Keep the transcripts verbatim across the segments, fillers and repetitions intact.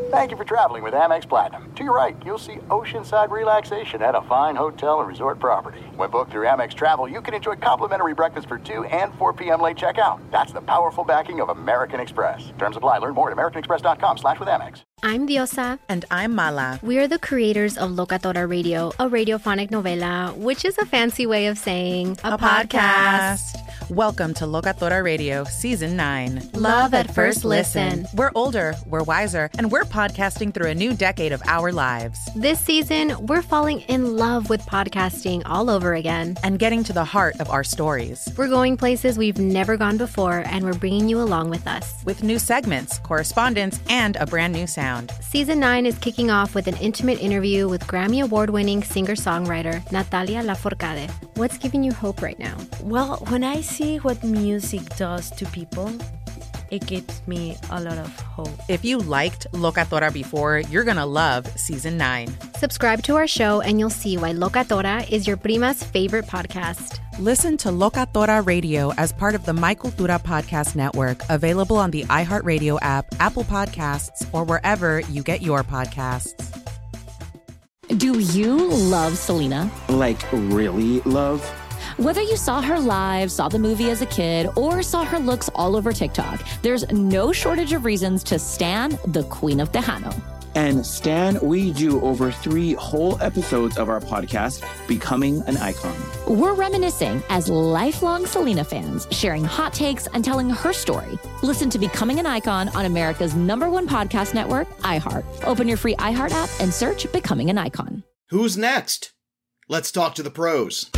Thank you for traveling with Amex Platinum. To your right, you'll see oceanside relaxation at a fine hotel and resort property. When booked through Amex Travel, you can enjoy complimentary breakfast for two and four p.m. late checkout. That's the powerful backing of American Express. Terms apply. Learn more at americanexpress.com slash with Amex. I'm Diosa. And I'm Mala. We are the creators of Locatora Radio, a radiophonic novela, which is a fancy way of saying a, a podcast. podcast. Welcome to Locatora Radio, Season nine. Love at first listen. We're older, we're wiser, and we're podcasting through a new decade of our lives. This season, we're falling in love with podcasting all over again. And getting to the heart of our stories. We're going places we've never gone before, and we're bringing you along with us. With new segments, correspondence, and a brand new sound. Season nine is kicking off with an intimate interview with Grammy Award-winning singer-songwriter Natalia Lafourcade. What's giving you hope right now? Well, when I see what music does to people, it gives me a lot of hope. If you liked Locatora before, you're going to love Season nine. Subscribe to our show and you'll see why Locatora is your prima's favorite podcast. Listen to Locatora Radio as part of the My Cultura Podcast Network, available on the iHeartRadio app, Apple Podcasts, or wherever you get your podcasts. Do you love Selena? Like, really love? Whether you saw her live, saw the movie as a kid, or saw her looks all over TikTok, there's no shortage of reasons to stan the Queen of Tejano. And Stan, we do over three whole episodes of our podcast, Becoming an Icon. We're reminiscing as lifelong Selena fans, sharing hot takes and telling her story. Listen to Becoming an Icon on America's number one podcast network, iHeart. Open your free iHeart app and search Becoming an Icon. Who's next? Let's talk to the pros.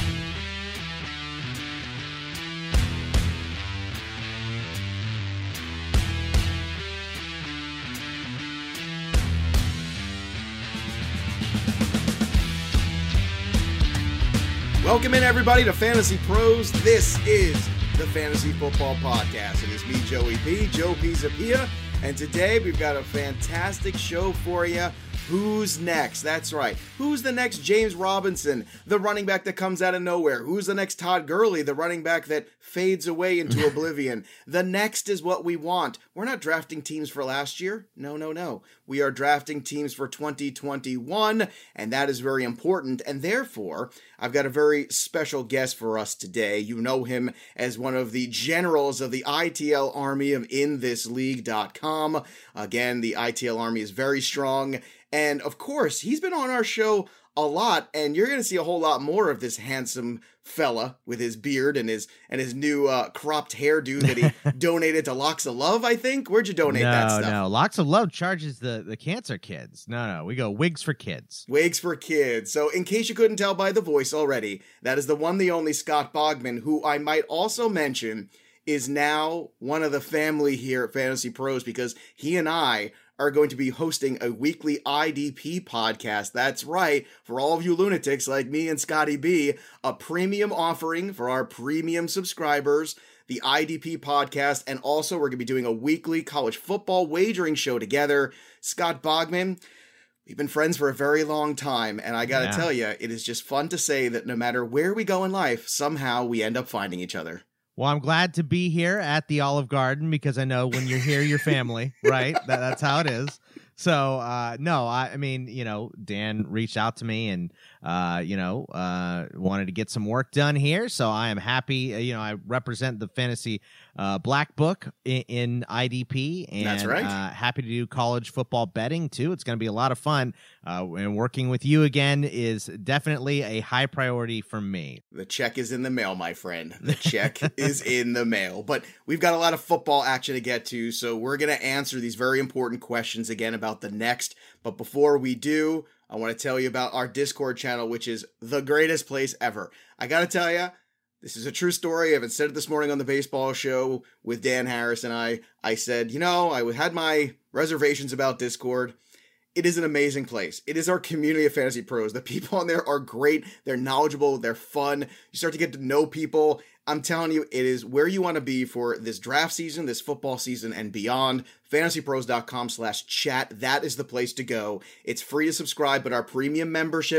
Welcome in, everybody, to Fantasy Pros. This is the Fantasy Football Podcast. It is me, Joey P, Joe Pizzapia, and today we've got a fantastic show for you. Who's next? That's right. Who's the next James Robinson, the running back that comes out of nowhere? Who's the next Todd Gurley, the running back that fades away into oblivion? The next is what we want. We're not drafting teams for last year. No, no, no. We are drafting teams for twenty twenty-one, and that is very important. And therefore, I've got a very special guest for us today. You know him as one of the generals of the I T L Army of in this league dot com. Again, the I T L Army is very strong. And of course, he's been on our show a lot, and you're going to see a whole lot more of this handsome fella with his beard and his and his new uh, cropped hairdo that he donated to Locks of Love, I think. Where'd you donate no, that stuff? No, no. Locks of Love charges the, the cancer kids. No, no. We go Wigs for Kids. Wigs for Kids. So in case you couldn't tell by the voice already, that is the one, the only Scott Bogman, who I might also mention is now one of the family here at Fantasy Pros, because he and I are going to be hosting a weekly I D P podcast. That's right, for all of you lunatics like me and Scotty B, a premium offering for our premium subscribers, the I D P podcast, and also we're going to be doing a weekly college football wagering show together. Scott Bogman, we've been friends for a very long time, and I got to yeah. tell you, it is just fun to say that no matter where we go in life, somehow we end up finding each other. Well, I'm glad to be here at the Olive Garden, because I know when you're here, you're family, right? That, that's how it is. So, uh, no, I, I mean, you know, Dan reached out to me and, uh, you know, uh, wanted to get some work done here. So I am happy. Uh, you know, I represent the Fantasy uh, Black Book in, in I D P. And That's right. Uh, happy to do college football betting, too. It's going to be a lot of fun. Uh, and working with you again is definitely a high priority for me. The check is in the mail, my friend. The check is in the mail. But we've got a lot of football action to get to, so we're going to answer these very important questions again about the next. But before we do, I want to tell you about our Discord channel, which is the greatest place ever. I got to tell you, this is a true story. I even said it this morning on the baseball show with Dan Harris and I. I said, you know, I had my reservations about Discord. It is an amazing place. It is our community of fantasy pros. The people on there are great. They're knowledgeable. They're fun. You start to get to know people. I'm telling you, it is where you want to be for this draft season, this football season, and beyond. fantasypros.com slash chat. That is the place to go. It's free to subscribe, but our premium memberships,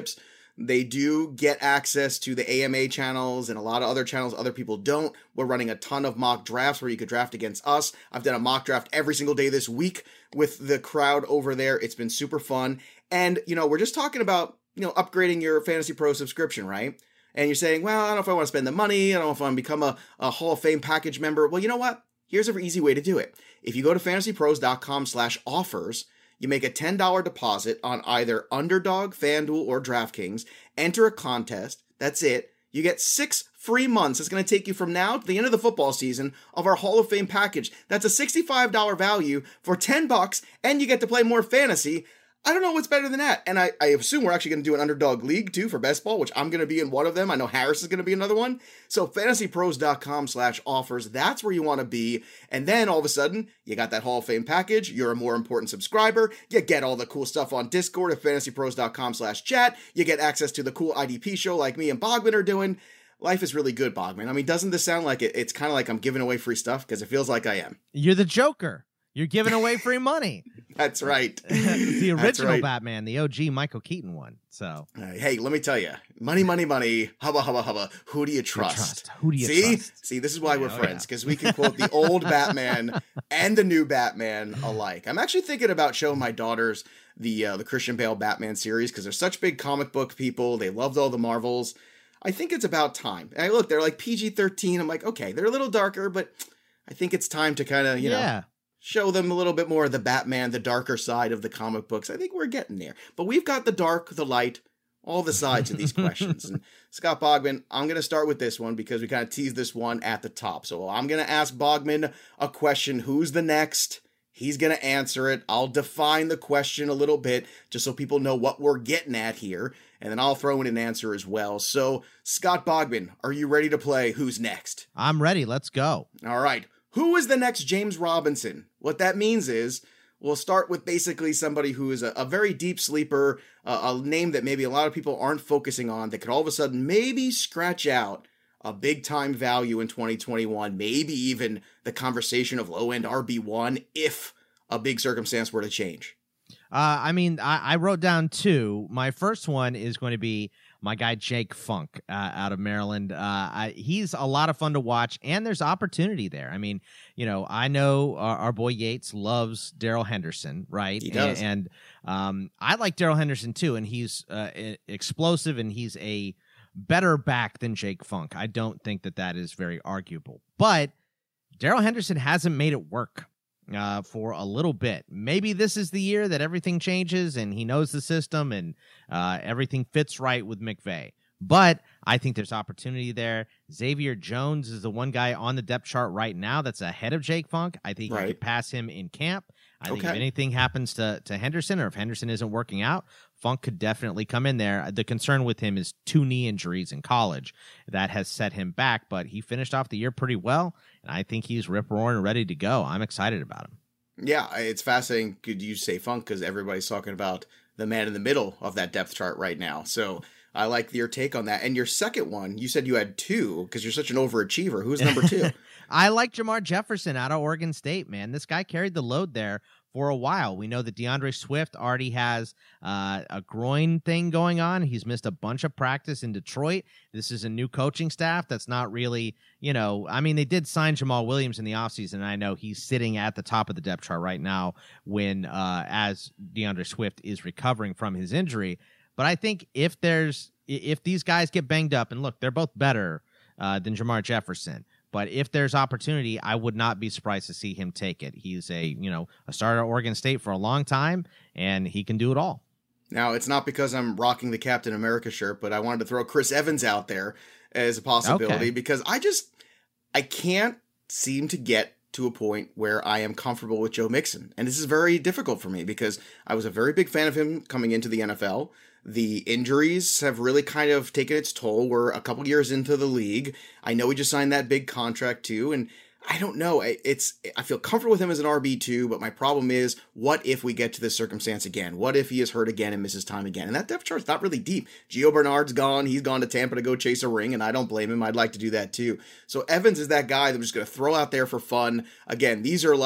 They do get access to the A M A channels and a lot of other channels other people don't. We're running a ton of mock drafts where you could draft against us. I've done a mock draft every single day this week with the crowd over there. It's been super fun. And, you know, we're just talking about, you know, upgrading your Fantasy Pro subscription, right? And you're saying, well, I don't know if I want to spend the money. I don't know if I want to become a, a Hall of Fame package member. Well, you know what? Here's an easy way to do it. If you go to fantasypros.com slash offers, you make a ten dollars deposit on either Underdog, FanDuel, or DraftKings, enter a contest. That's it. You get six free months. It's going to take you from now to the end of the football season of our Hall of Fame package. That's a sixty-five dollars value for ten bucks, and you get to play more fantasy. I don't know what's better than that. And I, I assume we're actually going to do an Underdog League, too, for best ball, which I'm going to be in one of them. I know Harris is going to be another one. So fantasypros.com slash offers, that's where you want to be. And then all of a sudden, you got that Hall of Fame package. You're a more important subscriber. You get all the cool stuff on Discord at fantasypros.com slash chat. You get access to the cool I D P show like me and Bogman are doing. Life is really good, Bogman. I mean, doesn't this sound like it? It's kind of like I'm giving away free stuff because it feels like I am. You're the Joker. You're giving away free money. That's right. The original That's right. Batman, the O G Michael Keaton one. So, uh, hey, let me tell you, money, money, money, hubba, hubba, hubba. Who do you trust? trust. Who do you See? trust? See, this is why we're Oh, friends, yeah. because we can quote the old Batman and the new Batman alike. I'm actually thinking about showing my daughters the uh, the Christian Bale Batman series because they're such big comic book people. They loved all the Marvels. I think it's about time. And look, they're like P G thirteen. I'm like, okay, they're a little darker, but I think it's time to kind of, you yeah. know, show them a little bit more of the Batman, the darker side of the comic books. I think we're getting there. But we've got the dark, the light, all the sides of these questions. And Scott Bogman, I'm going to start with this one because we kind of teased this one at the top. So I'm going to ask Bogman a question. Who's the next? He's going to answer it. I'll define the question a little bit just so people know what we're getting at here. And then I'll throw in an answer as well. So, Scott Bogman, are you ready to play Who's Next? I'm ready. Let's go. All right. Who is the next James Robinson? What that means is we'll start with basically somebody who is a, a very deep sleeper, uh, a name that maybe a lot of people aren't focusing on that could all of a sudden maybe scratch out a big-time value in twenty twenty-one, maybe even the conversation of low-end R B one if a big circumstance were to change. Uh, I mean, I, I wrote down two. My first one is going to be my guy Jake Funk uh, out of Maryland. Uh, I, he's a lot of fun to watch, and there's opportunity there. I mean, you know, I know our, our boy Yates loves Darrell Henderson, right? He does. And, and um, I like Darrell Henderson too, and he's uh, explosive, and he's a better back than Jake Funk. I don't think that that is very arguable. But Darrell Henderson hasn't made it work uh, for a little bit. Maybe this is the year that everything changes and he knows the system and uh, everything fits right with McVay. But I think there's opportunity there. Xavier Jones is the one guy on the depth chart right now that's ahead of Jake Funk. I think Right. you could pass him in camp. I think Okay. if anything happens to, to Henderson or if Henderson isn't working out, Funk could definitely come in there. The concern with him is two knee injuries in college. That has set him back, but he finished off the year pretty well, and I think he's rip-roaring and ready to go. I'm excited about him. Yeah, it's fascinating. Could you say Funk? Because everybody's talking about the man in the middle of that depth chart right now. So I like your take on that. And your second one, you said you had two because you're such an overachiever. Who's number two? I like Jamar Jefferson out of Oregon State, man. This guy carried the load there for a while. We know that DeAndre Swift already has uh, a groin thing going on. He's missed a bunch of practice in Detroit. This is a new coaching staff that's not really, you know, I mean, they did sign Jamal Williams in the offseason, and I know he's sitting at the top of the depth chart right now when, uh, as DeAndre Swift is recovering from his injury. But I think if there's, if these guys get banged up, and look, they're both better uh, than Jamar Jefferson, but if there's opportunity, I would not be surprised to see him take it. He's a, you know, a starter at Oregon State for a long time, and he can do it all. Now, it's not because I'm rocking the Captain America shirt, but I wanted to throw Chris Evans out there as a possibility Okay. because I just, I can't seem to get to a point where I am comfortable with Joe Mixon. And this is very difficult for me because I was a very big fan of him coming into the N F L. The injuries have really kind of taken its toll. We're a couple years into the league. I know he just signed that big contract too, and I don't know. It's I feel comfortable with him as an R B two, but my problem is, what if we get to this circumstance again? What if he is hurt again and misses time again? And that depth chart's not really deep. Gio Bernard's gone. He's gone to Tampa to go chase a ring, and I don't blame him. I'd like to do that too. So Evans is that guy that I'm just going to throw out there for fun. Again, these are like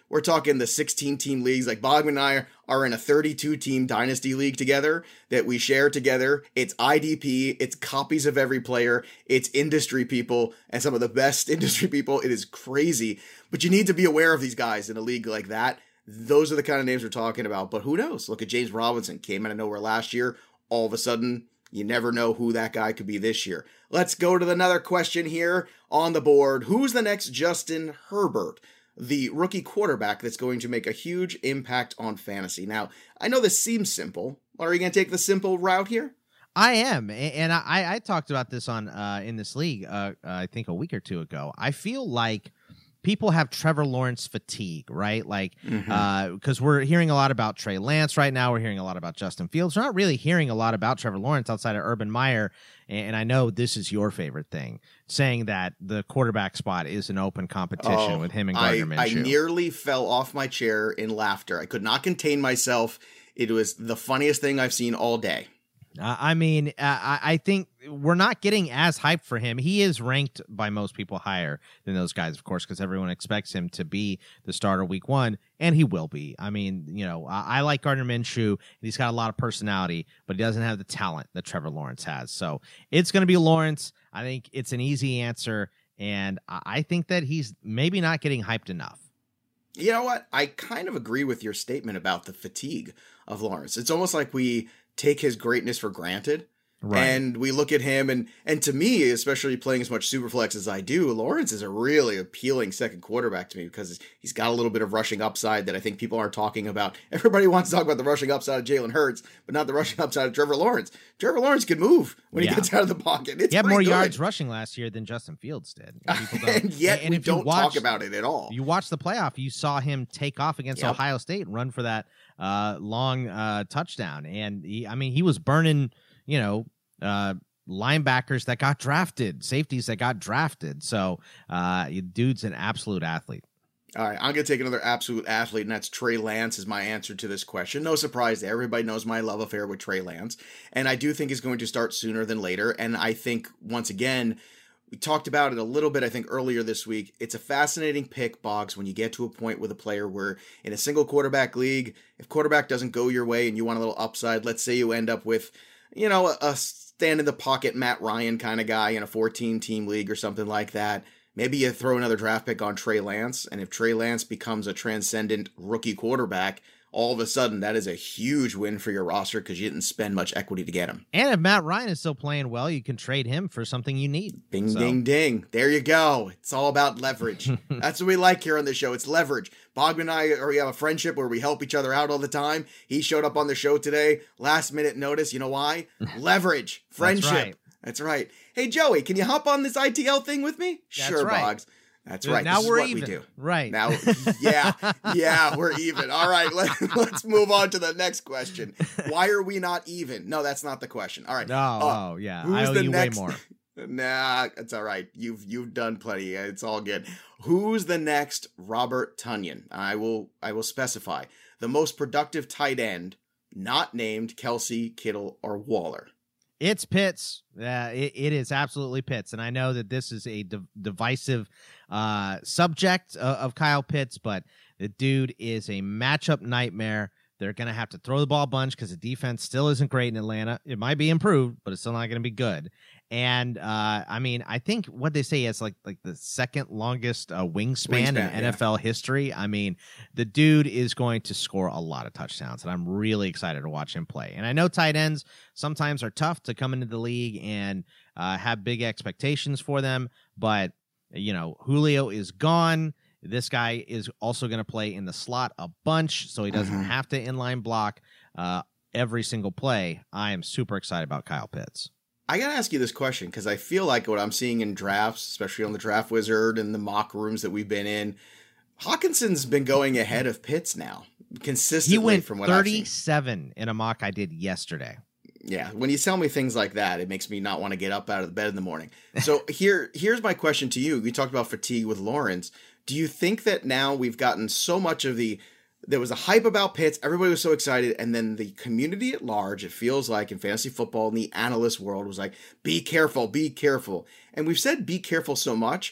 we're talking the sixteen team leagues. Like Bogman and I are in a thirty-two team dynasty league together that we share together. It's I D P, it's copies of every player, it's industry people, and some of the best industry people. It is crazy, but you need to be aware of these guys in a league like that. Those are the kind of names we're talking about, but who knows? Look at James Robinson, came out of nowhere last year. All of a sudden, you never know who that guy could be this year. Let's go to another question here on the board. Who's the next Justin Herbert, the rookie quarterback that's going to make a huge impact on fantasy? Now, I know this seems simple. Are you going to take the simple route here? I am, and I, I talked about this on uh, in this league, uh, I think a week or two ago. I feel like people have Trevor Lawrence fatigue, right? Like, mm-hmm. uh, because we're hearing a lot about Trey Lance right now. We're hearing a lot about Justin Fields. We're not really hearing a lot about Trevor Lawrence outside of Urban Meyer. And I know this is your favorite thing, saying that the quarterback spot is an open competition oh, with him and Gardner I, Minshew. I nearly fell off my chair in laughter. I could not contain myself. It was the funniest thing I've seen all day. Uh, I mean, uh, I, I think we're not getting as hyped for him. He is ranked by most people higher than those guys, of course, because everyone expects him to be the starter week one, and he will be. I mean, you know, I, I like Gardner Minshew, and he's got a lot of personality, but he doesn't have the talent that Trevor Lawrence has. So it's going to be Lawrence. I think it's an easy answer, and I, I think that he's maybe not getting hyped enough. You know what? I kind of agree with your statement about the fatigue of Lawrence. It's almost like we take his greatness for granted. Right. And we look at him, and and to me, especially playing as much Superflex as I do, Lawrence is a really appealing second quarterback to me because he's got a little bit of rushing upside that I think people aren't talking about. Everybody wants to talk about the rushing upside of Jalen Hurts, but not the rushing upside of Trevor Lawrence. Trevor Lawrence can move when yeah. he gets out of the pocket. It's he had more good. yards rushing last year than Justin Fields did. And, and yet and, and we don't watch, talk about it at all. You watch the playoff, you saw him take off against yep. Ohio State and run for that uh, long uh, touchdown. And he, I mean, he was burning, you know, uh, linebackers that got drafted, safeties that got drafted. So uh, dude's an absolute athlete. All right, I'm going to take another absolute athlete, and that's Trey Lance is my answer to this question. No surprise there. Everybody knows my love affair with Trey Lance, and I do think he's going to start sooner than later. And I think, once again, we talked about it a little bit, I think, earlier this week. It's a fascinating pick, Boggs, when you get to a point with a player where in a single quarterback league, if quarterback doesn't go your way and you want a little upside, let's say you end up with, you know, a, a stand in the pocket Matt Ryan kind of guy in a fourteen team league or something like that. Maybe you throw another draft pick on Trey Lance, and if Trey Lance becomes a transcendent rookie quarterback, all of a sudden that is a huge win for your roster because you didn't spend much equity to get him. And if Matt Ryan is still playing well, you can trade him for something you need. Ding, so. ding, ding. There you go. It's all about leverage. That's what we like here on the show. It's leverage. Bogman and I, or we have a friendship where we help each other out all the time. He showed up on the show today. Last minute notice. You know why? Leverage. Friendship. That's right. That's right. Hey, Joey, can you hop on this I T L thing with me? That's sure, right. Boggs. That's right. Now this we're is what even. We do. Right. Now, yeah, yeah, we're even. All right, let, let's move on to the next question. Why are we not even? No, that's not the question. All right. No, uh, oh, yeah. Who's I owe the you next... way more. Nah, it's all right. You've you've done plenty. It's all good. Who's the next Robert Tonyan? I will I will specify the most productive tight end, not named Kelsey, Kittle, or Waller. It's Pitts. Uh, it, it is absolutely Pitts. And I know that this is a div- divisive uh, subject of, of Kyle Pitts, but the dude is a matchup nightmare. They're going to have to throw the ball a bunch because the defense still isn't great in Atlanta. It might be improved, but it's still not going to be good. And, uh, I mean, I think what they say is like like the second longest uh, wingspan, wingspan in yeah. N F L history. I mean, the dude is going to score a lot of touchdowns, and I'm really excited to watch him play. And I know tight ends sometimes are tough to come into the league and uh, have big expectations for them, but, you know, Julio is gone. This guy is also going to play in the slot a bunch, so he doesn't mm-hmm. have to inline block uh, every single play. I am super excited about Kyle Pitts. I got to ask you this question because I feel like what I'm seeing in drafts, especially on the Draft Wizard and the mock rooms that we've been in, Hawkinson's been going ahead of Pitts now consistently. He went from what thirty-seven I've seen. in a mock I did yesterday. Yeah, when you tell me things like that, it makes me not want to get up out of the bed in the morning. So here, here's my question to you. We talked about fatigue with Lawrence. Do you think that now we've gotten so much of the, there was a hype about Pitts, everybody was so excited, and then the community at large, it feels like in fantasy football, in the analyst world, was like, be careful, be careful. And we've said be careful so much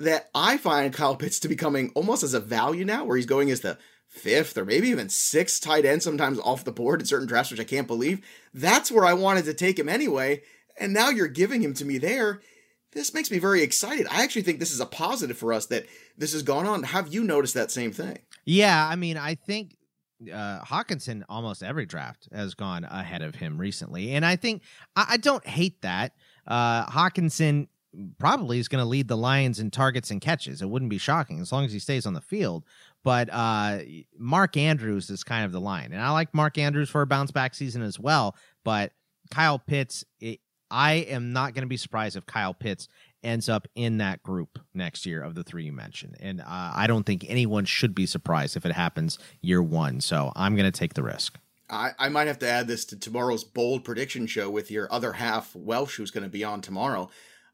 that I find Kyle Pitts to be coming almost as a value now, where he's going as the fifth or maybe even sixth tight end sometimes off the board in certain drafts, which I can't believe. That's where I wanted to take him anyway, and now you're giving him to me there. This makes me very excited. I actually think this is a positive for us that this has gone on. Have you noticed that same thing? Yeah, I mean, I think uh, Hawkinson, almost every draft has gone ahead of him recently. And I think I, I don't hate that. Uh, Hawkinson probably is going to lead the Lions in targets and catches. It wouldn't be shocking as long as he stays on the field. But uh, Mark Andrews is kind of the line. And I like Mark Andrews for a bounce back season as well. But Kyle Pitts, it, I am not going to be surprised if Kyle Pitts ends up in that group next year of the three you mentioned. And uh, I don't think anyone should be surprised if it happens year one. So I'm going to take the risk. I, I might have to add this to tomorrow's bold prediction show with your other half, Welsh, who's going to be on tomorrow.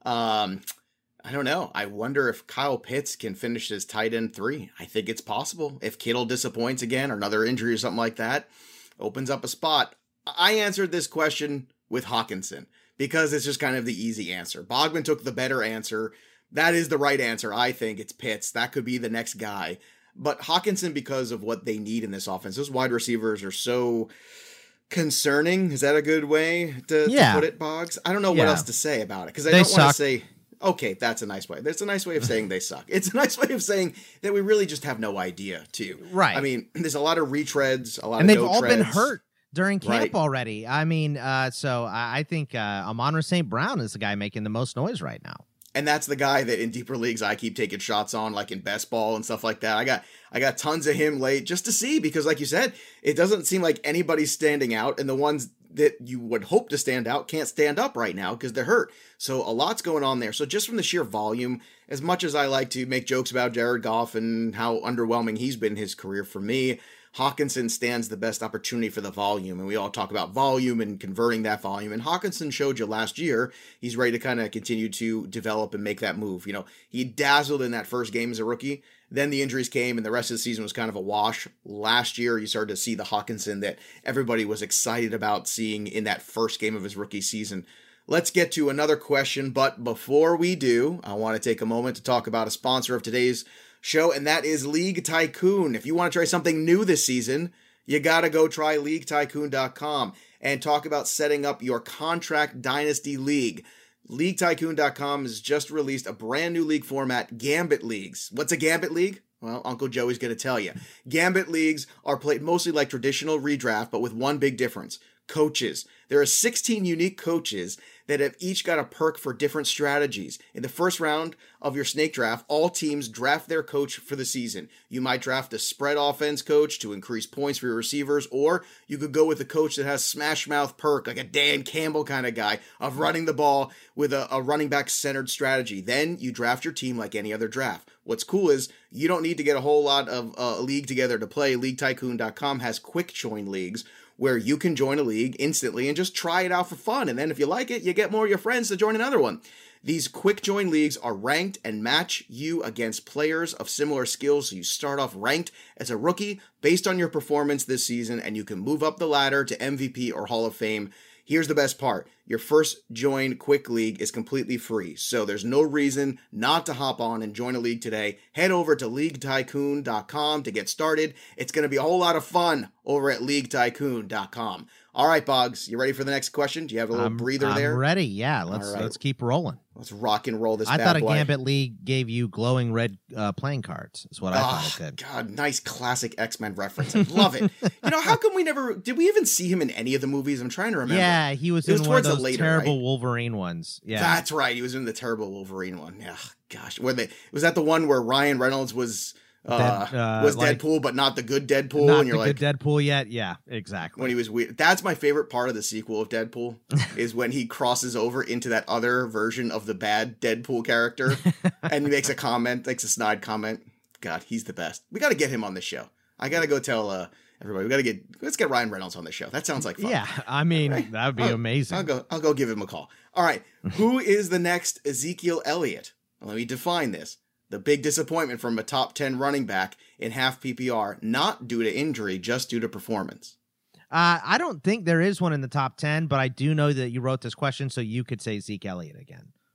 Um, I don't know. I wonder if Kyle Pitts can finish as tight end three. I think it's possible. If Kittle disappoints again or another injury or something like that, opens up a spot. I answered this question with Hawkinson, because it's just kind of the easy answer. Bogman took the better answer. That is the right answer. I think it's Pitts. That could be the next guy. But Hawkinson, because of what they need in this offense, those wide receivers are so concerning. Is that a good way to, yeah. to put it, Boggs? I don't know yeah. what else to say about it, because I they don't want suck. to say, okay, that's a nice way. That's a nice way of saying they suck. It's a nice way of saying that we really just have no idea, too. Right. I mean, there's a lot of retreads, a lot and of they've no all treads. been hurt during camp Right. already. I mean, uh, so I, I think uh, Amon-Ra Saint Brown is the guy making the most noise right now. And that's the guy that in deeper leagues I keep taking shots on, like in best ball and stuff like that. I got I got tons of him late just to see, because like you said, it doesn't seem like anybody's standing out, and the ones that you would hope to stand out can't stand up right now because they're hurt. So a lot's going on there. So just from the sheer volume, as much as I like to make jokes about Jared Goff and how underwhelming he's been in his career, for me, Hawkinson stands the best opportunity for the volume, and we all talk about volume and converting that volume, and Hawkinson showed you last year he's ready to kind of continue to develop and make that move. You know, he dazzled in that first game as a rookie, then the injuries came, and the rest of the season was kind of a wash. Last year, you started to see the Hawkinson that everybody was excited about seeing in that first game of his rookie season. Let's get to another question, but before we do, I want to take a moment to talk about a sponsor of today's show, and that is League Tycoon. If you want to try something new this season, you got to go try League Tycoon dot com and talk about setting up your contract dynasty league. League Tycoon dot com has just released a brand new league format, Gambit Leagues. What's a Gambit League? Well, Uncle Joey's going to tell you. Gambit Leagues are played mostly like traditional redraft, but with one big difference. Coaches. There are sixteen unique coaches that have each got a perk for different strategies. In the first round of your snake draft, all teams draft their coach for the season. You might draft a spread offense coach to increase points for your receivers, or you could go with a coach that has smash mouth perk, like a Dan Campbell kind of guy, of running the ball with a, a running back centered strategy. Then you draft your team like any other draft. What's cool is you don't need to get a whole lot of uh, a league together to play. League Tycoon dot com has quick join leagues where you can join a league instantly and just try it out for fun. And then if you like it, you get more of your friends to join another one. These quick join leagues are ranked and match you against players of similar skills. So you start off ranked as a rookie based on your performance this season, and you can move up the ladder to M V P or Hall of Fame. Here's the best part. Your first join quick league is completely free, so there's no reason not to hop on and join a league today. Head over to League Tycoon dot com to get started. It's going to be a whole lot of fun over at League Tycoon dot com. All right, Boggs, you ready for the next question? Do you have a little I'm, breather I'm there? I'm ready. Yeah, let's right. let's keep rolling. Let's rock and roll this I bad thought a boy. Gambit League gave you glowing red uh, playing cards. Is what I Oh, thought it did. God, nice classic X-Men reference. I love it. You know, how come we never, did we even see him in any of the movies? I'm trying to remember. Yeah, he was It in was one of towards the those later, terrible right? Wolverine ones. Yeah, That's right. He was in the terrible Wolverine one. Yeah, gosh. Where they, was that the one where Ryan Reynolds was uh, Dead, uh, was like- Deadpool, but not the good Deadpool? not and you're the like, good Deadpool yet. Yeah, exactly. when he was weird. That's my favorite part of the sequel of Deadpool is when he crosses over into that other version of the bad Deadpool character and he makes a comment, makes a snide comment. God, he's the best. We got to get him on the show. I got to go tell uh, everybody. We got to get let's get Ryan Reynolds on the show. That sounds like fun. Yeah, I mean Right? that would be I'll- amazing. I'll go. I'll go give him a call. All right. Who is the next Ezekiel Elliott? Let me define this. The big disappointment from a top ten running back in half P P R, not due to injury, just due to performance. Uh, I don't think there is one in the top ten, but I do know that you wrote this question so you could say Zeke Elliott again.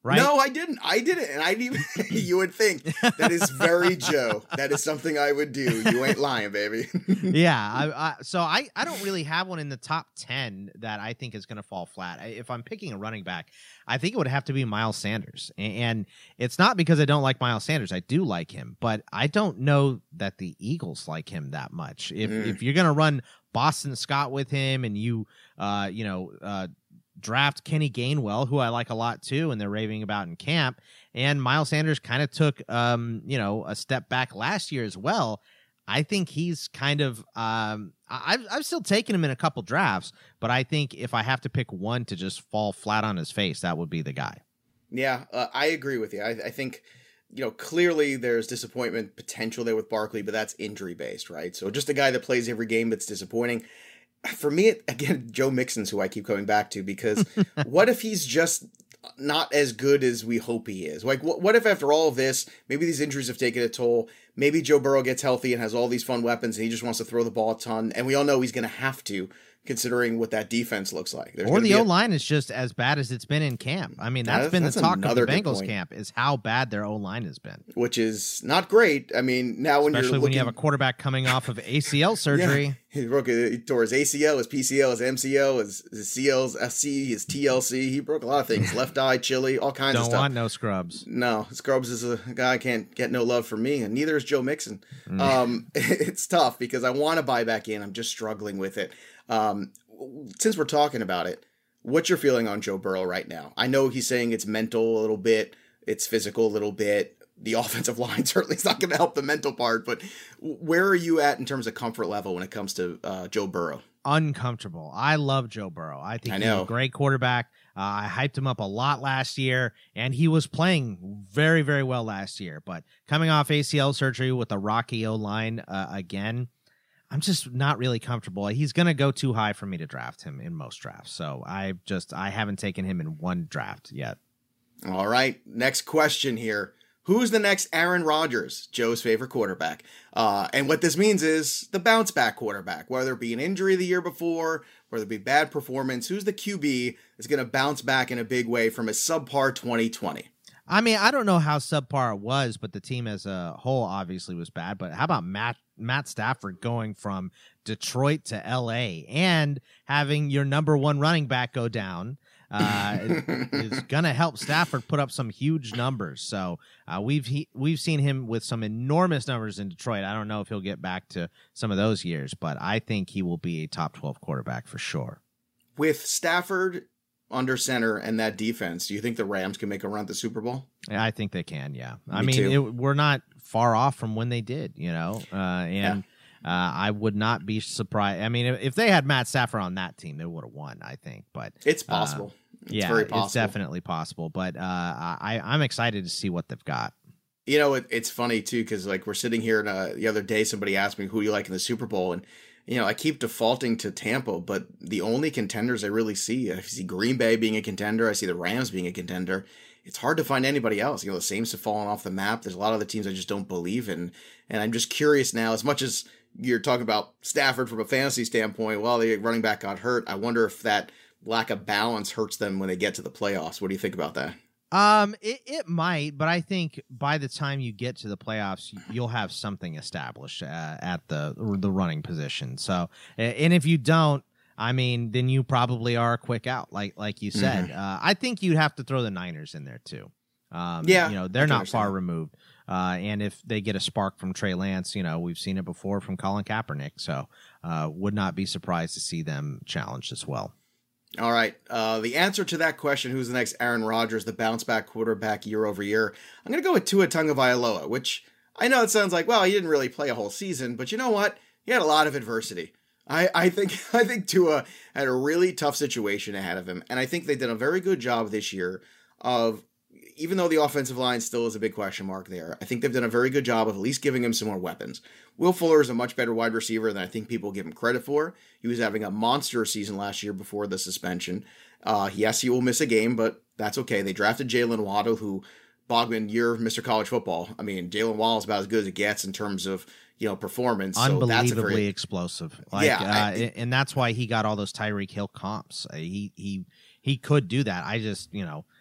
right? No, I didn't. I didn't. And I didn't even, you would think that is very Joe. That is something I would do. You ain't lying, baby. yeah. I, I, so I, I don't really have one in the top ten that I think is going to fall flat. I, if I'm picking a running back, I think it would have to be Miles Sanders. And, and it's not because I don't like Miles Sanders. I do like him, but I don't know that the Eagles like him that much. If, mm. if you're going to run Boston Scott with him and you, uh, you know, uh, draft Kenny Gainwell, who I like a lot too, and they're raving about in camp, and Miles Sanders kind of took, um, you know, a step back last year as well. I think he's kind of, um, I've, I've still taken him in a couple drafts, but I think if I have to pick one to just fall flat on his face, that would be the guy. Yeah, uh, I agree with you. I, I think, you know, clearly there's disappointment potential there with Barkley, but that's injury based, right? So just a guy that plays every game that's disappointing. For me, it, again, Joe Mixon's who I keep coming back to, because what if he's just not as good as we hope he is? Like, what, what if after all of this, maybe these injuries have taken a toll, maybe Joe Burrow gets healthy and has all these fun weapons and he just wants to throw the ball a ton, and we all know he's going to have to, considering what that defense looks like. There's or the a, O-line is just as bad as it's been in camp. I mean, that's, that's been the talk of the Bengals camp, is how bad their O-line has been. Which is not great. I mean, now when Especially you're Especially when looking, you have a quarterback coming off of A C L surgery. Yeah. He broke it. He tore his A C L, his P C L, his M C L, his, his C L's S C, his T L C. He broke a lot of things. Left eye, chili, all kinds Don't of stuff. Don't want no Scrubs. No, Scrubs is a guy can't get no love from me, and neither is Joe Mixon. Mm. Um, it's tough because I want to buy back in. I'm just struggling with it. Um, since we're talking about it, what's your feeling on Joe Burrow right now? I know he's saying it's mental a little bit, it's physical a little bit. The offensive line certainly is not going to help the mental part, but where are you at in terms of comfort level when it comes to uh, Joe Burrow? Uncomfortable. I love Joe Burrow. I think I he's know. a great quarterback. Uh, I hyped him up a lot last year, and he was playing very, very well last year. But coming off A C L surgery with a rocky O-line uh, again, I'm just not really comfortable. He's going to go too high for me to draft him in most drafts. So I just I haven't taken him in one draft yet. All right. Next question here. Who's the next Aaron Rodgers, Joe's favorite quarterback? Uh, and what this means is the bounce back quarterback, whether it be an injury the year before, whether it be bad performance, who's the Q B that's going to bounce back in a big way from a subpar twenty twenty? I mean, I don't know how subpar it was, but the team as a whole obviously was bad. But how about Matt Matt Stafford going from Detroit to L A and having your number one running back go down? Uh, is going to help Stafford put up some huge numbers. So uh, we've he, we've seen him with some enormous numbers in Detroit. I don't know if he'll get back to some of those years, but I think he will be a top twelve quarterback for sure. With Stafford under center and that defense, do you think the Rams can make a run at the Super Bowl? I think they can, yeah. Me I mean, too. it, we're not far off from when they did, you know, uh, and yeah. uh, I would not be surprised. I mean, if, if they had Matt Stafford on that team, they would have won, I think. But it's possible. Uh, It's yeah, very possible. It's definitely possible. But uh, I, I'm excited to see what they've got. You know, it, it's funny, too, because like we're sitting here and uh, the other day, somebody asked me, who do you like in the Super Bowl? And, you know, I keep defaulting to Tampa, but the only contenders I really see, I see Green Bay being a contender. I see the Rams being a contender. It's hard to find anybody else. You know, the Saints have fallen off the map. There's a lot of the teams I just don't believe in. And I'm just curious now, as much as you're talking about Stafford from a fantasy standpoint, well, the running back got hurt. I wonder if that lack of balance hurts them when they get to the playoffs. What do you think about that? Um, it, it might, but I think by the time you get to the playoffs, you'll have something established uh, at the the running position. So, and if you don't, I mean, then you probably are a quick out, like like you said. Mm-hmm. Uh, I think you'd have to throw the Niners in there too. Um, yeah, you know, they're not far removed. Uh, and if they get a spark from Trey Lance, you know, we've seen it before from Colin Kaepernick. So, uh, would not be surprised to see them challenged as well. All right. Uh, the answer to that question, who's the next Aaron Rodgers, the bounce back quarterback year over year, I'm going to go with Tua Tagovailoa, which I know it sounds like, well, he didn't really play a whole season, but you know what? He had a lot of adversity. I, I think I think Tua had a really tough situation ahead of him, and I think they did a very good job this year of, even though the offensive line still is a big question mark there, I think they've done a very good job of at least giving him some more weapons. Will Fuller is a much better wide receiver than I think people give him credit for. He was having a monster season last year before the suspension. Uh, yes, he will miss a game, but that's okay. They drafted Jalen Waddle, who, Bogman, you're Mister College Football. I mean, Jalen Waddle is about as good as it gets in terms of, you know, performance. Unbelievably so that's a very, explosive. Like, yeah, uh, I, and that's why he got all those Tyreek Hill comps. Uh, he he he could do that. I just, you know,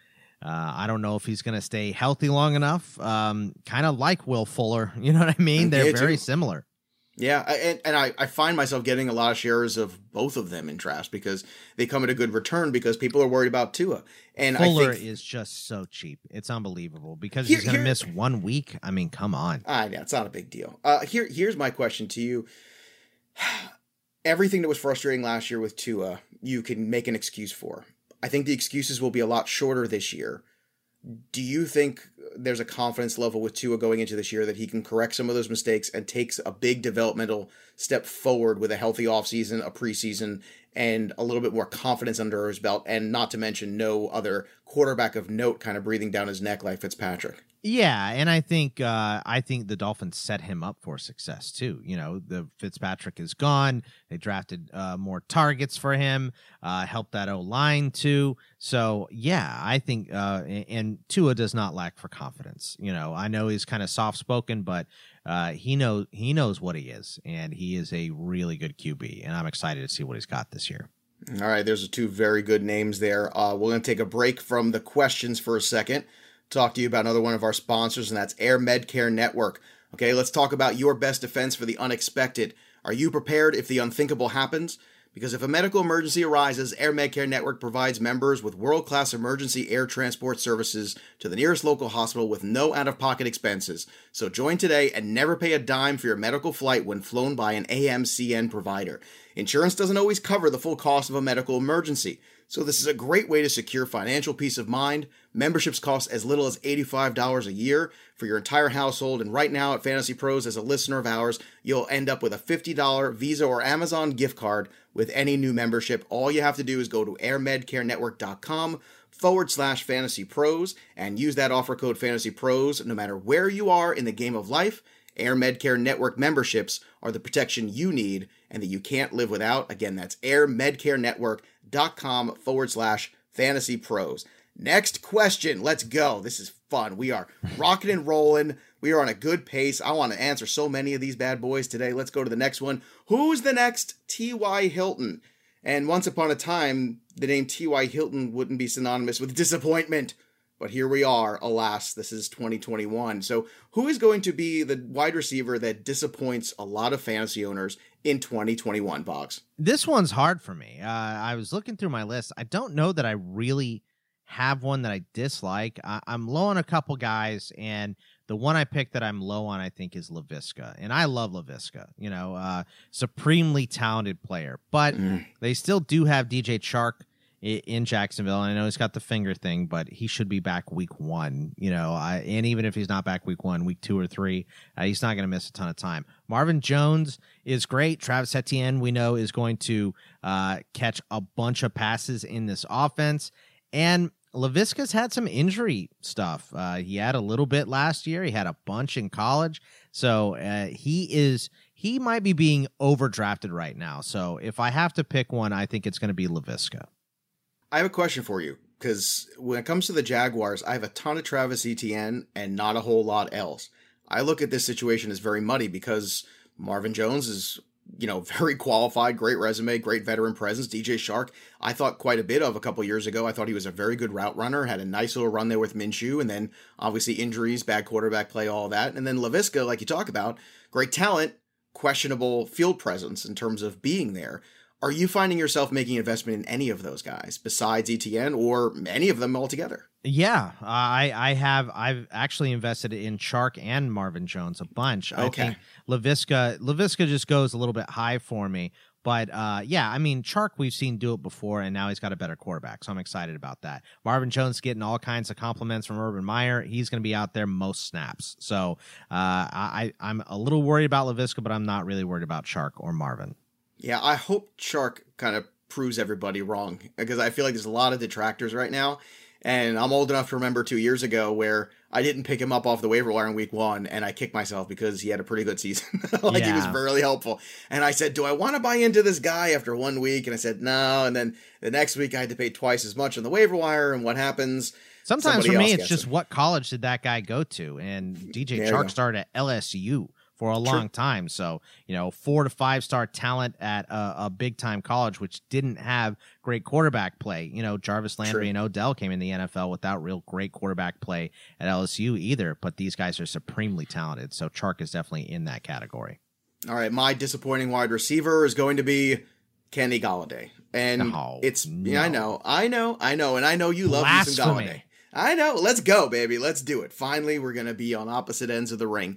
Uh, I don't know if he's going to stay healthy long enough. Um, kind of like Will Fuller. You know what I mean? They're Yeah, very too. similar. Yeah, I- and, and I, I find myself getting a lot of shares of both of them in drafts because they come at a good return because people are worried about Tua. And Fuller I think is just so cheap. It's unbelievable because Here- he's going to here- miss one week. I mean, come on. I know, it's not a big deal. Uh, here, here's my question to you. Everything that was frustrating last year with Tua, you can make an excuse for. I think the excuses will be a lot shorter this year. Do you think there's a confidence level with Tua going into this year that he can correct some of those mistakes and takes a big developmental step forward with a healthy offseason, a preseason, and a little bit more confidence under his belt, and not to mention no other quarterback of note kind of breathing down his neck like Fitzpatrick? Yeah, and I think uh, I think the Dolphins set him up for success too. You know, the Fitzpatrick is gone. They drafted uh, more targets for him, uh, helped that O line too. So yeah, I think uh, and, and Tua does not lack for confidence. You know, I know he's kind of soft spoken, but uh, he knows he knows what he is, and he is a really good Q B. And I'm excited to see what he's got this year. All right, there's two very good names there. Uh, we're going to take a break from the questions for a second. Talk to you about another one of our sponsors, and that's Air Medcare Network. Okay, let's talk about your best defense for the unexpected. Are you prepared if the unthinkable happens? Because if a medical emergency arises, Air Medcare Network provides members with world-class emergency air transport services to the nearest local hospital with no out-of-pocket expenses. So join today and never pay a dime for your medical flight when flown by an A M C N provider. Insurance doesn't always cover the full cost of a medical emergency, so this is a great way to secure financial peace of mind. Memberships cost as little as eighty-five dollars a year for your entire household, and right now at Fantasy Pros, as a listener of ours, you'll end up with a fifty dollars Visa or Amazon gift card with any new membership. All you have to do is go to airmedcarenetwork.com forward slash fantasy pros and use that offer code fantasy pros no matter where you are in the game of life. Air Medcare Network memberships are the protection you need and that you can't live without. Again, that's airmedcarenetwork.com forward slash fantasy pros. Next question. Let's go. This is fun. We are rocking and rolling. We are on a good pace. I want to answer so many of these bad boys today. Let's go to the next one. Who's the next T Y. Hilton? And once upon a time, the name T Y. Hilton wouldn't be synonymous with disappointment. But here we are. Alas, this is twenty twenty-one. So who is going to be the wide receiver that disappoints a lot of fantasy owners in twenty twenty-one, Boggs? This one's hard for me. Uh, I was looking through my list. I don't know that I really have one that I dislike. I, I'm low on a couple guys, and the one I picked that I'm low on, I think, is Laviska. And I love Laviska, you know, uh, supremely talented player. But mm. they still do have D J Chark in, in Jacksonville. And I know he's got the finger thing, but he should be back week one, you know. I, and even if he's not back week one, week two or three, uh, he's not going to miss a ton of time. Marvin Jones is great. Travis Etienne, we know, is going to uh, catch a bunch of passes in this offense. And Laviska's had some injury stuff. Uh, he had a little bit last year. He had a bunch in college. So uh, he is he might be being overdrafted right now. So if I have to pick one, I think it's going to be Laviska. I have a question for you, because when it comes to the Jaguars, I have a ton of Travis Etienne and not a whole lot else. I look at this situation as very muddy because Marvin Jones is, you know, very qualified, great resume, great veteran presence. D J Chark, I thought quite a bit of a couple years ago. I thought he was a very good route runner, had a nice little run there with Minshew, and then obviously injuries, bad quarterback play, all that. And then Laviska, like you talk about, great talent, questionable field presence in terms of being there. Are you finding yourself making investment in any of those guys besides Etienne or any of them altogether? Yeah, I I have I've actually invested in Chark and Marvin Jones a bunch. Okay. I think Laviska Laviska just goes a little bit high for me. But uh, yeah, I mean, Chark we've seen do it before, and now he's got a better quarterback, so I'm excited about that. Marvin Jones getting all kinds of compliments from Urban Meyer. He's going to be out there most snaps. So uh, I, I'm a little worried about Laviska, but I'm not really worried about Chark or Marvin. Yeah, I hope Chark kind of proves everybody wrong, because I feel like there's a lot of detractors right now. And I'm old enough to remember two years ago where I didn't pick him up off the waiver wire in week one, and I kicked myself because he had a pretty good season. like yeah. He was really helpful. And I said, do I want to buy into this guy after one week? And I said, no. And then the next week I had to pay twice as much on the waiver wire. And what happens? Sometimes for me, it's just him. What college did that guy go to? And D J Chark started at L S U for a long time. So, you know, four to five star talent at a, a big time college, which didn't have great quarterback play. You know, Jarvis Landry True. and Odell came in the N F L without real great quarterback play at L S U either, but these guys are supremely talented. So Chark is definitely in that category. All right. My disappointing wide receiver is going to be Kenny Golladay. And no, it's, no. yeah, I know, I know, I know. And I know you love you some Golladay. I know. Let's go, baby. Let's do it. Finally, we're going to be on opposite ends of the ring.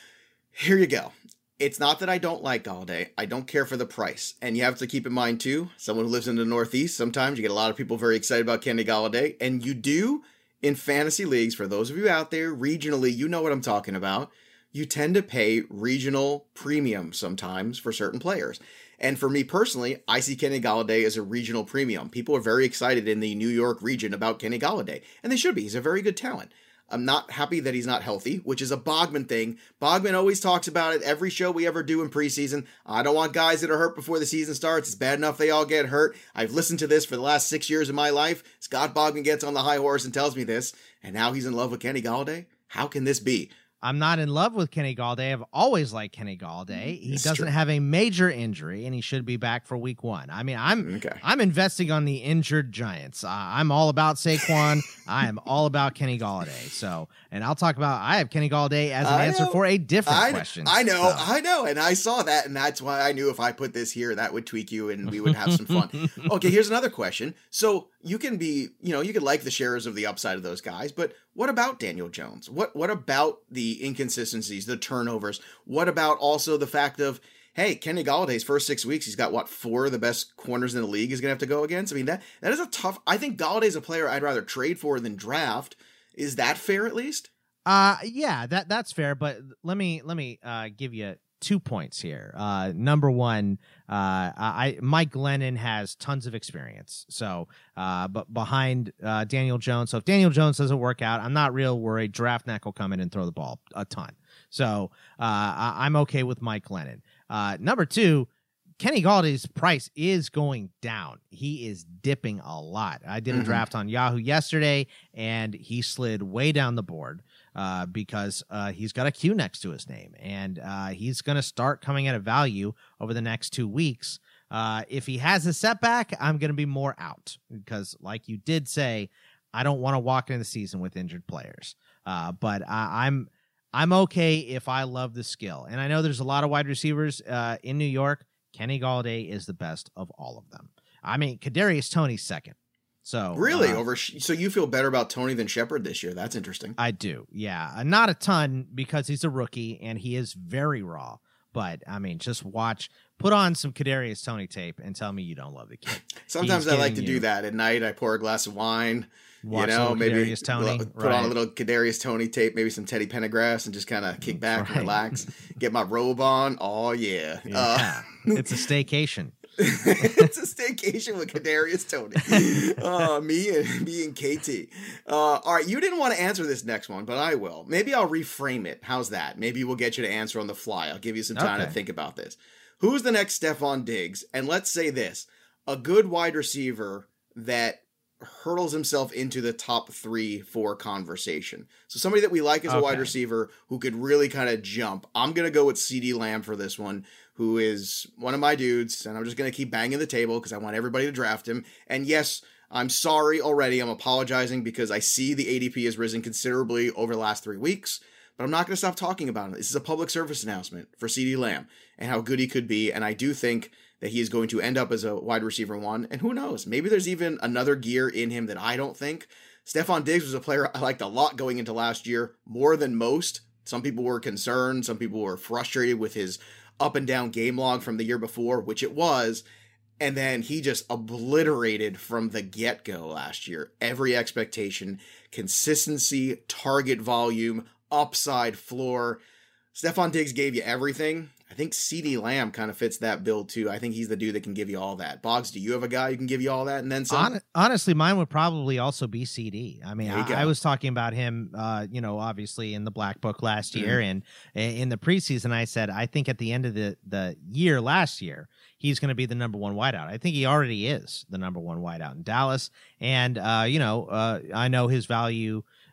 Here you go. It's not that I don't like Golladay. I don't care for the price. And you have to keep in mind, too, someone who lives in the Northeast, sometimes you get a lot of people very excited about Kenny Golladay. And you do in fantasy leagues, for those of you out there, regionally, you know what I'm talking about. You tend to pay regional premium sometimes for certain players. And for me personally, I see Kenny Golladay as a regional premium. People are very excited in the New York region about Kenny Golladay, and they should be. He's a very good talent. I'm not happy that he's not healthy, which is a Bogman thing. Bogman always talks about it every show we ever do in preseason. I don't want guys that are hurt before the season starts. It's bad enough they all get hurt. I've listened to this for the last six years of my life. Scott Bogman gets on the high horse and tells me this, and now he's in love with Kenny Golladay? How can this be? I'm not in love with Kenny Golladay. I've always liked Kenny Golladay. He That's doesn't true. have a major injury, and he should be back for week one. I mean, I'm Okay. I'm investing on the injured Giants. Uh, I'm all about Saquon. I am all about Kenny Golladay. So, and I'll talk about, I have Kenny Golladay as an I answer know. for a different I, question. I know, So. I know, and I saw that, and that's why I knew if I put this here, that would tweak you, and we would have some fun. Okay, here's another question. So you can be, you know, you could like the shares of the upside of those guys, but what about Daniel Jones? What what about the inconsistencies, the turnovers? What about also the fact of, hey, Kenny Galladay's first six weeks, he's got, what, four of the best corners in the league he's going to have to go against? I mean, that that is a tough, I think Galladay's a player I'd rather trade for than draft. Is that fair at least? Uh yeah, that that's fair, but let me let me uh give you two points here. Uh number one, uh I Mike Glennon has tons of experience. So uh but behind uh Daniel Jones. So if Daniel Jones doesn't work out, I'm not real worried. Draft Neck will come in and throw the ball a ton. So uh I, I'm okay with Mike Glennon. Uh number two, Kenny Galladay's price is going down. He is dipping a lot. I did a Mm-hmm. draft on Yahoo yesterday, and he slid way down the board uh, because uh, he's got a Q next to his name, and uh, he's going to start coming at a value over the next two weeks. Uh, if he has a setback, I'm going to be more out because, like you did say, I don't want to walk into the season with injured players. Uh, but I, I'm I'm okay if I love the skill, and I know there's a lot of wide receivers uh, in New York. Kenny Golladay is the best of all of them. I mean, Kadarius Toney's second. So Really? uh, Over so you feel better about Tony than Shepard this year? That's interesting. I do. Yeah. Uh, not a ton because he's a rookie and he is very raw. But, I mean, just watch, put on some Kadarius Toney tape and tell me you don't love the kid. Sometimes He's I like to getting do you- that at night. I pour a glass of wine, Watch you know, little maybe Kadarius Toney, put right. on a little Kadarius Toney tape, maybe some Teddy Pendergrass, and just kind of kick back and Right. relax. Get my robe on. Oh yeah, Uh, Yeah. It's a staycation. it's a staycation with Kadarius Toney. Uh, me and me and K T. Uh, all right, you didn't want to answer this next one, but I will. Maybe I'll reframe it. How's that? Maybe we'll get you to answer on the fly. I'll give you some time Okay. to think about this. Who's the next Stephon Diggs? And let's say this: a good wide receiver that hurdles himself into the top three, four conversation. So somebody that we like as a wide Okay. receiver who could really kind of jump. I'm going to go with CeeDee Lamb for this one, who is one of my dudes, and I'm just going to keep banging the table because I want everybody to draft him. And yes, I'm sorry already. I'm apologizing because I see the A D P has risen considerably over the last three weeks, but I'm not going to stop talking about it. This is a public service announcement for CeeDee Lamb and how good he could be, and I do think that he is going to end up as a wide receiver one, and who knows, maybe there's even another gear in him that I don't think. Stephon Diggs was a player I liked a lot going into last year, more than most. Some people were concerned, some people were frustrated with his up and down game log from the year before, which it was, and then he just obliterated from the get-go last year. Every expectation, consistency, target volume, upside, floor. Stephon Diggs gave you everything. I think CeeDee Lamb kind of fits that bill too. I think he's the dude that can give you all that. Boggs, do you have a guy who can give you all that and then some? Hon- honestly, mine would probably also be C D. I mean, There you I, go. I was talking about him, uh, you know, obviously in the Black Book last Mm-hmm. year, and in the preseason, I said I think at the end of the the year last year, he's going to be the number one wideout. I think he already is the number one wideout in Dallas, and uh, you know, uh, I know his value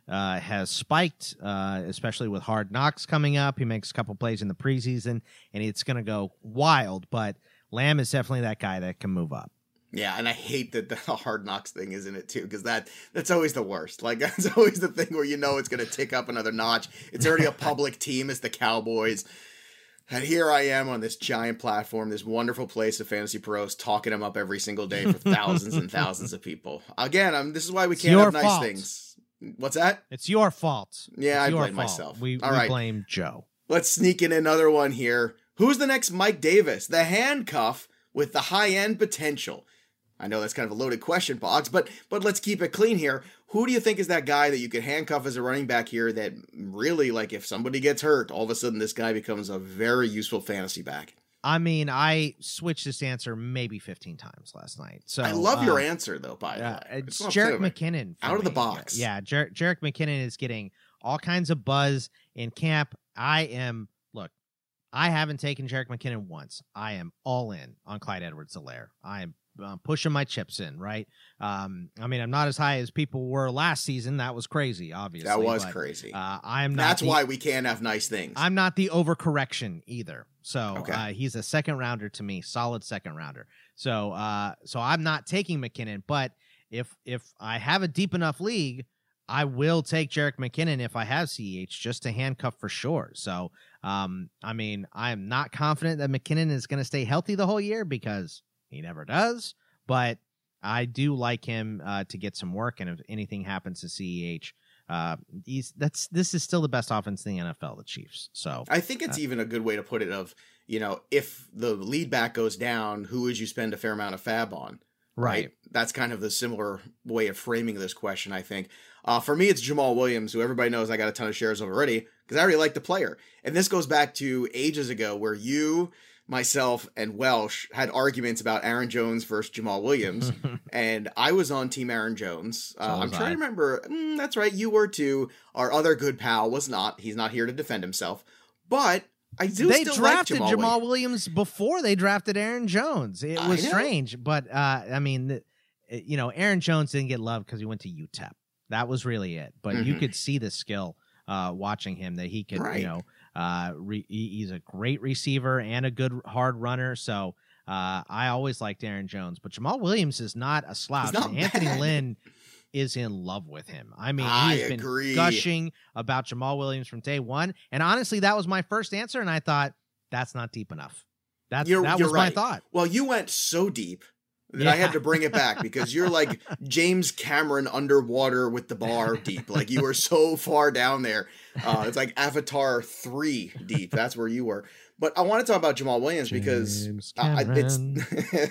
uh, has spiked, uh, especially with Hard Knocks coming up. He makes a couple plays in the preseason, and it's going to go wild. But Lamb is definitely that guy that can move up. Yeah, and I hate that the Hard Knocks thing is in it too, because that that's always the worst. Like, that's always the thing where you know it's going to tick up another notch. It's already a public team, it's the Cowboys. And here I am on this giant platform, this wonderful place of Fantasy Pros, talking them up every single day for thousands and thousands of people. Again, I'm, this is why we It's can't your have nice fault. things. What's that? It's your fault. Yeah, It's I your blame fault. myself. We, All we right. blame Joe. Let's sneak in another one here. Who's the next Mike Davis? The handcuff with the high-end potential. I know that's kind of a loaded question, Boggs, but but let's keep it clean here. Who do you think is that guy that you could handcuff as a running back here that really, like, if somebody gets hurt, all of a sudden this guy becomes a very useful fantasy back? I mean, I switched this answer maybe fifteen times last night. So I love your uh, answer, though, by the Uh, way. it's That's what I'm Jerick saying. McKinnon. for Out of the me. box. Yeah, Jer- Jerick McKinnon is getting all kinds of buzz in camp. I am, look, I haven't taken Jerick McKinnon once. I am all in on Clyde Edwards-Helaire. I am uh, pushing my chips in, right? Um, I mean, I'm not as high as people were last season. That was crazy, obviously. That was but, crazy. Uh, I'm not That's the- why we can't have nice things. I'm not the overcorrection either. So Okay. uh, he's a second rounder to me, solid second rounder. So uh, so I'm not taking McKinnon, but if if I have a deep enough league, I will take Jerick McKinnon if I have C E H just to handcuff for sure. So um, I mean, I'm not confident that McKinnon is going to stay healthy the whole year because he never does, but I do like him uh, to get some work, and if anything happens to C E H, uh, he's that's this is still the best offense in the N F L, the Chiefs. So I think it's uh, even a good way to put it of, you know, if the lead back goes down, who would you spend a fair amount of fab on? right. That's kind of the similar way of framing this question, I think. Uh, for me, it's Jamal Williams, who everybody knows I got a ton of shares of already, because I already like the player. And this goes back to ages ago where you, myself, and Welsh had arguments about Aaron Jones versus Jamal Williams. And I was on Team Aaron Jones. Uh, So I'm was trying I. to remember. Mm, that's right, you were too. Our other good pal was not. He's not here to defend himself. But I do They still drafted like Jamal, Jamal Williams. Williams before they drafted Aaron Jones. It I was know. strange, but uh, I mean, the, you know, Aaron Jones didn't get love because he went to U T E P. That was really it. But you Mhm. could see the skill uh, watching him that he could, Right. you know, uh, re- he- he's a great receiver and a good hard runner. So uh, I always liked Aaron Jones, but Jamal Williams is not a slouch. not And Anthony bad. Lynn is in love with him. I mean, I he has been agree. gushing about Jamal Williams from day one. And honestly, that was my first answer, and I thought that's not deep enough. That's You're- that you're was my right. thought. Well, you went so deep that Yeah. I had to bring it back because you're like James Cameron underwater with the bar deep. Like you were so far down there. Uh, it's like Avatar three deep. That's where you were. But I want to talk about Jamal Williams because James uh, I- it's Cameron.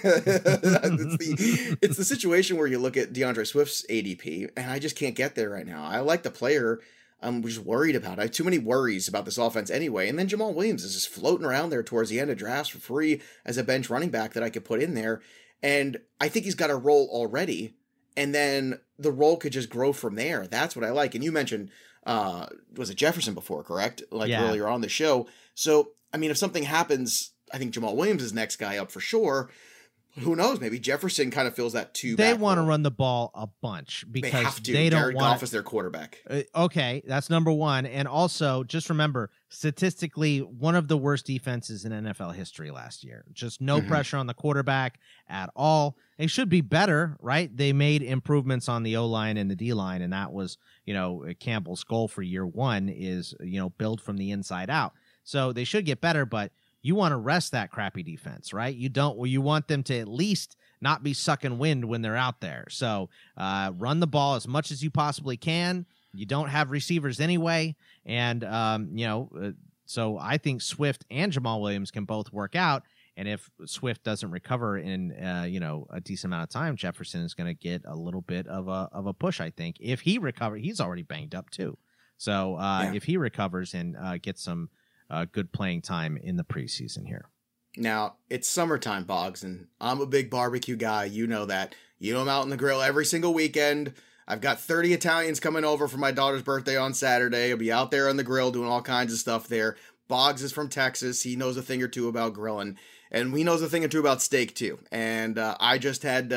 it's the it's the situation where you look at DeAndre Swift's A D P and I just can't get there right now. I like the player. I'm just worried about it. I have too many worries about this offense anyway. And then Jamal Williams is just floating around there towards the end of drafts for free as a bench running back that I could put in there. And I think he's got a role already. And then the role could just grow from there. That's what I like. And you mentioned, uh, was it Jefferson before, correct? Like Yeah. earlier on the show. So, I mean, if something happens, I think Jamal Williams is next guy up for sure. Who knows? Maybe Jefferson kind of fills that two. They back want to role. run the ball a bunch They because have to. they don't Jared want Goff is their quarterback. Uh, okay, that's number one. And also, just remember, statistically, one of the worst defenses in N F L history last year. Just no Mhm. pressure on the quarterback at all. They should be better, right? They made improvements on the O-line and the D-line, and that was, you know, Campbell's goal for year one is, you know, build from the inside out. So they should get better, but you want to rest that crappy defense, right? You don't, well, you want them to at least not be sucking wind when they're out there. So uh, run the ball as much as you possibly can. You don't have receivers anyway. And, um, you know, uh, so I think Swift and Jamal Williams can both work out. And if Swift doesn't recover in, uh, you know, a decent amount of time, Jefferson is going to get a little bit of a of a push, I think. If he recovers, he's already banged up too. So uh, Yeah. if he recovers and uh, gets some uh, good playing time in the preseason here. Now, it's summertime, Boggs, and I'm a big barbecue guy. You know that. You know I'm out on the grill every single weekend. I've got thirty Italians coming over for my daughter's birthday on Saturday. I'll be out there on the grill doing all kinds of stuff there. Boggs is from Texas. He knows a thing or two about grilling. And he knows a thing or two about steak, too. And uh, I just had uh,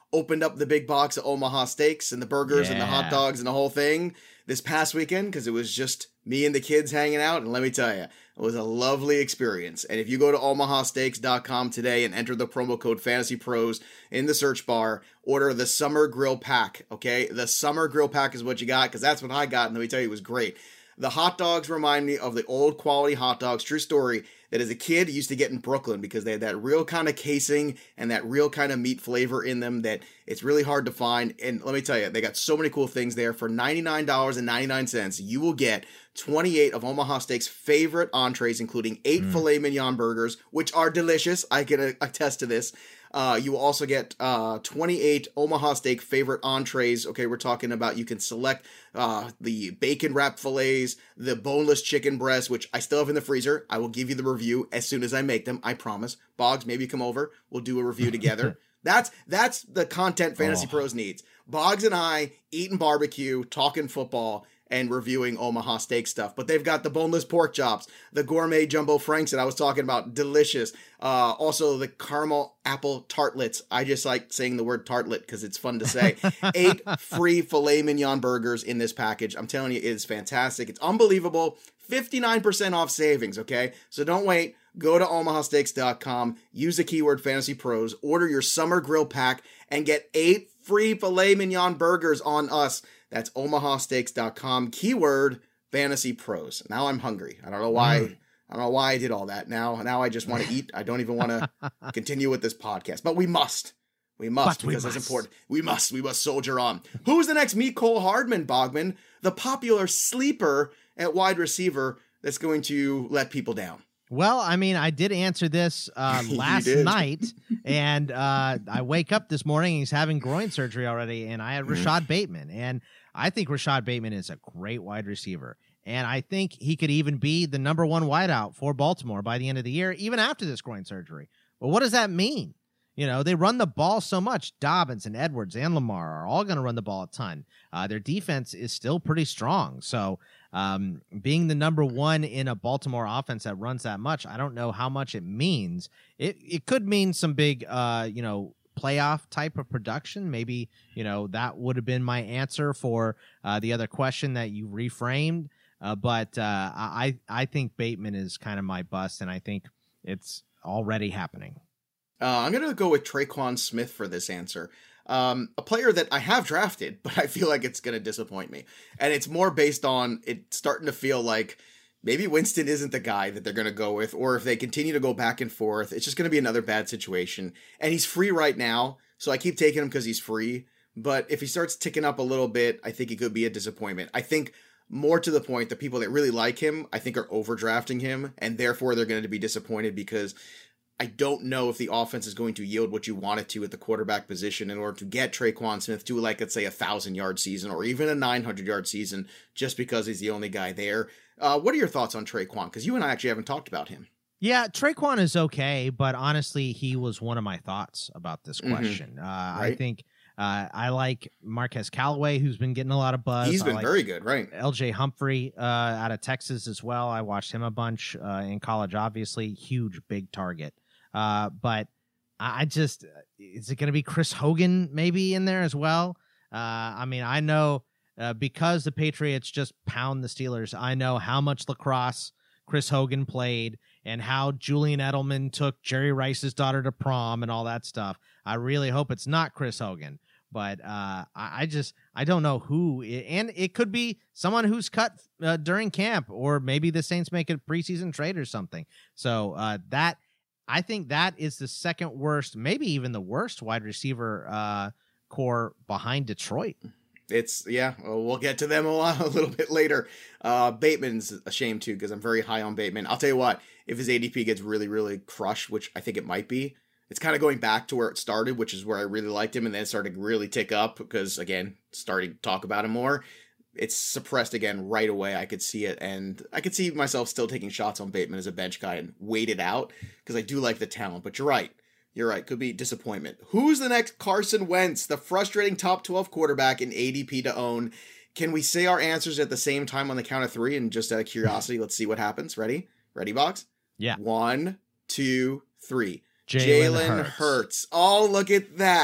opened up the big box of Omaha steaks and the burgers yeah. and the hot dogs and the whole thing this past weekend because it was just me and the kids hanging out. And let me tell you, it was a lovely experience. And if you go to omaha steaks dot com today and enter the promo code Fantasy Pros in the search bar, order the Summer Grill Pack, okay? The Summer Grill Pack is what you got because that's what I got. And let me tell you, it was great. The hot dogs remind me of the old quality hot dogs. True story. That as a kid used to get in Brooklyn because they had that real kind of casing and that real kind of meat flavor in them that it's really hard to find. And let me tell you, they got so many cool things there. For ninety-nine ninety-nine, you will get twenty-eight of Omaha Steaks' favorite entrees, including eight mm. filet mignon burgers, which are delicious. I can attest to this. Uh, you will also get uh, twenty-eight Omaha Steak favorite entrees. Okay, we're talking about you can select uh, the bacon wrapped fillets, the boneless chicken breast, which I still have in the freezer. I will give you the review as soon as I make them. I promise. Boggs, maybe come over. We'll do a review together. That's that's the content Fantasy oh. Pros needs. Boggs and I eating barbecue, talking football, and reviewing Omaha Steak stuff. But they've got the boneless pork chops, the gourmet jumbo franks that I was talking about, delicious. Uh, also the caramel apple tartlets. I just like saying the word tartlet because it's fun to say. Eight free filet mignon burgers in this package. I'm telling you, it is fantastic. It's unbelievable. fifty-nine percent off savings, okay? So don't wait. Go to omaha steaks dot com, use the keyword Fantasy Pros, order your Summer Grill Pack, and get eight free filet mignon burgers on us. That's omaha steaks dot com, keyword Fantasy Pros. Now I'm hungry. I don't know why. Mm. I don't know why I did all that. Now, now I just want to eat. I don't even want to continue with this podcast, but we must. We must but because we must. It's important. We must. We must soldier on. Who's the next Mecole Hardman, Bogman? The popular sleeper at wide receiver that's going to let people down. Well, I mean, I did answer this uh, last night, and uh, I wake up this morning, and he's having groin surgery already, and I had mm-hmm. Rashad Bateman, and I think Rashad Bateman is a great wide receiver, and I think he could even be the number one wideout for Baltimore by the end of the year, even after this groin surgery. But what does that mean? You know, they run the ball so much. Dobbins and Edwards and Lamar are all going to run the ball a ton. Uh, their defense is still pretty strong. So um, being the number one in a Baltimore offense that runs that much, I don't know how much it means. It it could mean some big, uh, you know, playoff type of production. Maybe, you know, that would have been my answer for uh, the other question that you reframed. Uh, but uh, I, I think Bateman is kind of my bust, and I think it's already happening. Uh, I'm going to go with Tre'Quan Smith for this answer. Um, a player that I have drafted, but I feel like it's going to disappoint me. And it's more based on it starting to feel like maybe Winston isn't the guy that they're going to go with, or if they continue to go back and forth, it's just going to be another bad situation. And he's free right now, so I keep taking him because he's free. But if he starts ticking up a little bit, I think he could be a disappointment. I think more to the point, the people that really like him, I think are overdrafting him, and therefore they're going to be disappointed because I don't know if the offense is going to yield what you want it to at the quarterback position in order to get Tre'Quan Smith to, like, let's say, a thousand-yard season or even a nine hundred-yard season just because he's the only guy there. Uh, what are your thoughts on Tre'Quan? Because you and I actually haven't talked about him. Yeah, Tre'Quan is okay, but honestly, he was one of my thoughts about this question. Mm-hmm. Uh, right? I think uh, I like Marquez Callaway, who's been getting a lot of buzz. He's been like very good, right? L J Humphrey uh, out of Texas as well. I watched him a bunch uh, in college, obviously. Huge, big target. Uh, but I just, is it going to be Chris Hogan maybe in there as well? Uh, I mean, I know uh, because the Patriots just pound the Steelers, I know how much lacrosse Chris Hogan played and how Julian Edelman took Jerry Rice's daughter to prom and all that stuff. I really hope it's not Chris Hogan, but uh, I, I just, I don't know who, and it could be someone who's cut uh, during camp, or maybe the Saints make a preseason trade or something. So uh, that, I think that is the second worst, maybe even the worst wide receiver uh, core behind Detroit. It's, yeah, well, we'll get to them a, lot, a little bit later. Uh, Bateman's a shame, too, because I'm very high on Bateman. I'll tell you what, if his A D P gets really, really crushed, which I think it might be, it's kind of going back to where it started, which is where I really liked him, and then it started to really tick up because, again, starting to talk about him more. It's suppressed again right away. I could see it, and I could see myself still taking shots on Bateman as a bench guy and wait it out because I do like the talent. But you're right. You're right. Could be disappointment. Who's the next Carson Wentz, the frustrating top twelve quarterback in A D P to own? Can we say our answers at the same time on the count of three? And just out of curiosity, let's see what happens. Ready? Ready, Box? Yeah. One, two, three. Jalen Hurts. Hurts. Oh, look at that.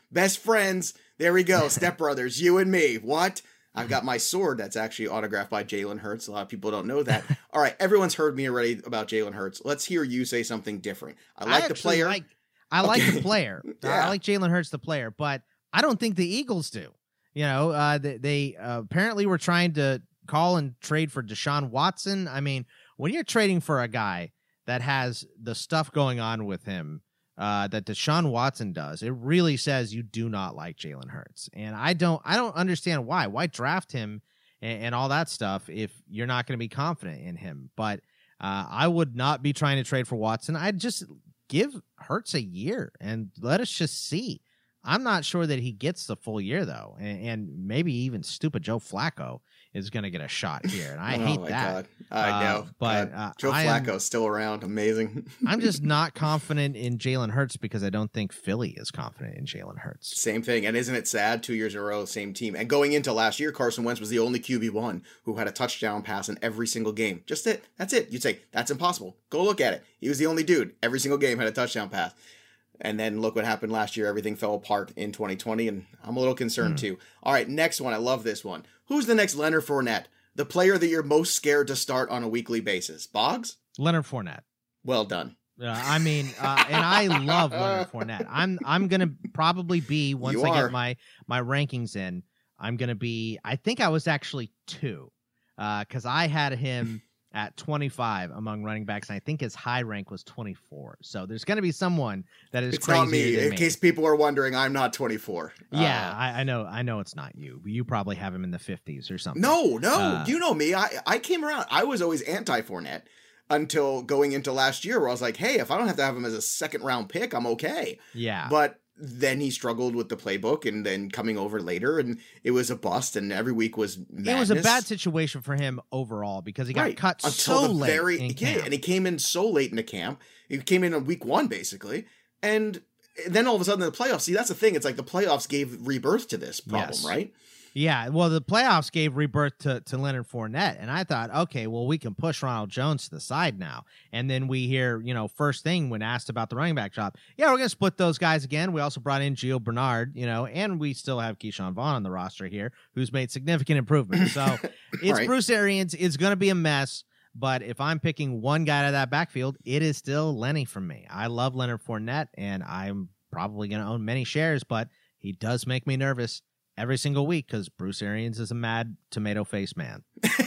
Best friends. There we go. Stepbrothers, you and me. What? I've got my sword that's actually autographed by Jalen Hurts. A lot of people don't know that. All right, everyone's heard me already about Jalen Hurts. Let's hear you say something different. I like I the player. Like, I like okay. the player. yeah. I like Jalen Hurts, the player, but I don't think the Eagles do. You know, uh, they, they uh, apparently were trying to call and trade for Deshaun Watson. I mean, when you're trading for a guy that has the stuff going on with him uh, that Deshaun Watson does, it really says you do not like Jalen Hurts. And I don't, I don't understand why. Why draft him and, and all that stuff if you're not going to be confident in him? But uh, I would not be trying to trade for Watson. I'd just give Hurts a year and let us just see. I'm not sure that he gets the full year, though, and, and maybe even stupid Joe Flacco is going to get a shot here, and I oh hate my that. God. I know, uh, but God. uh, Joe I am, Flacco's still around. Amazing. I'm just not confident in Jalen Hurts because I don't think Philly is confident in Jalen Hurts. Same thing, and isn't it sad? Two years in a row, same team. And going into last year, Carson Wentz was the only Q B one who had a touchdown pass in every single game. Just it. That's it. You'd say that's impossible. Go look at it. He was the only dude. Every single game had a touchdown pass. And then look what happened last year. Everything fell apart in twenty twenty, and I'm a little concerned mm. too. All right, next one. I love this one. Who's the next Leonard Fournette? The player that you're most scared to start on a weekly basis? Boggs? Leonard Fournette. Well done. Uh, I mean, uh, and I love Leonard Fournette. I'm I'm gonna probably be once You I are. get my my rankings in. I'm gonna be. I think I was actually two, because uh, I had him at twenty-five among running backs, and I think his high rank was twenty-four. So there's going to be someone that is it's crazier not me. than In me. case people are wondering, I'm not twenty-four. Yeah, Uh, I, I know. I know it's not you. You probably have him in the fifties or something. no, no. Uh, you know me. I, I came around. I was always anti-Fournette until going into last year where I was like, hey, if I don't have to have him as a second round pick, I'm okay. Yeah. But then he struggled with the playbook and then coming over later, and it was a bust, and every week was madness. It was a bad situation for him overall because he got Right. cut Until so the late very in yeah, camp. and he came in so late in the camp. He came in on week one basically, and then all of a sudden in the playoffs. See, that's the thing. It's like the playoffs gave rebirth to this problem, Yes. right? Yeah, well, the playoffs gave rebirth to, to Leonard Fournette, and I thought, okay, well, we can push Ronald Jones to the side now. And then we hear, you know, first thing when asked about the running back job, yeah, we're going to split those guys again. We also brought in Gio Bernard, you know, and we still have Keyshawn Vaughn on the roster here, who's made significant improvements. So it's Right. Bruce Arians. It's going to be a mess. But if I'm picking one guy out of that backfield, it is still Lenny from me. I love Leonard Fournette, and I'm probably going to own many shares, but he does make me nervous every single week because Bruce Arians is a mad tomato face man.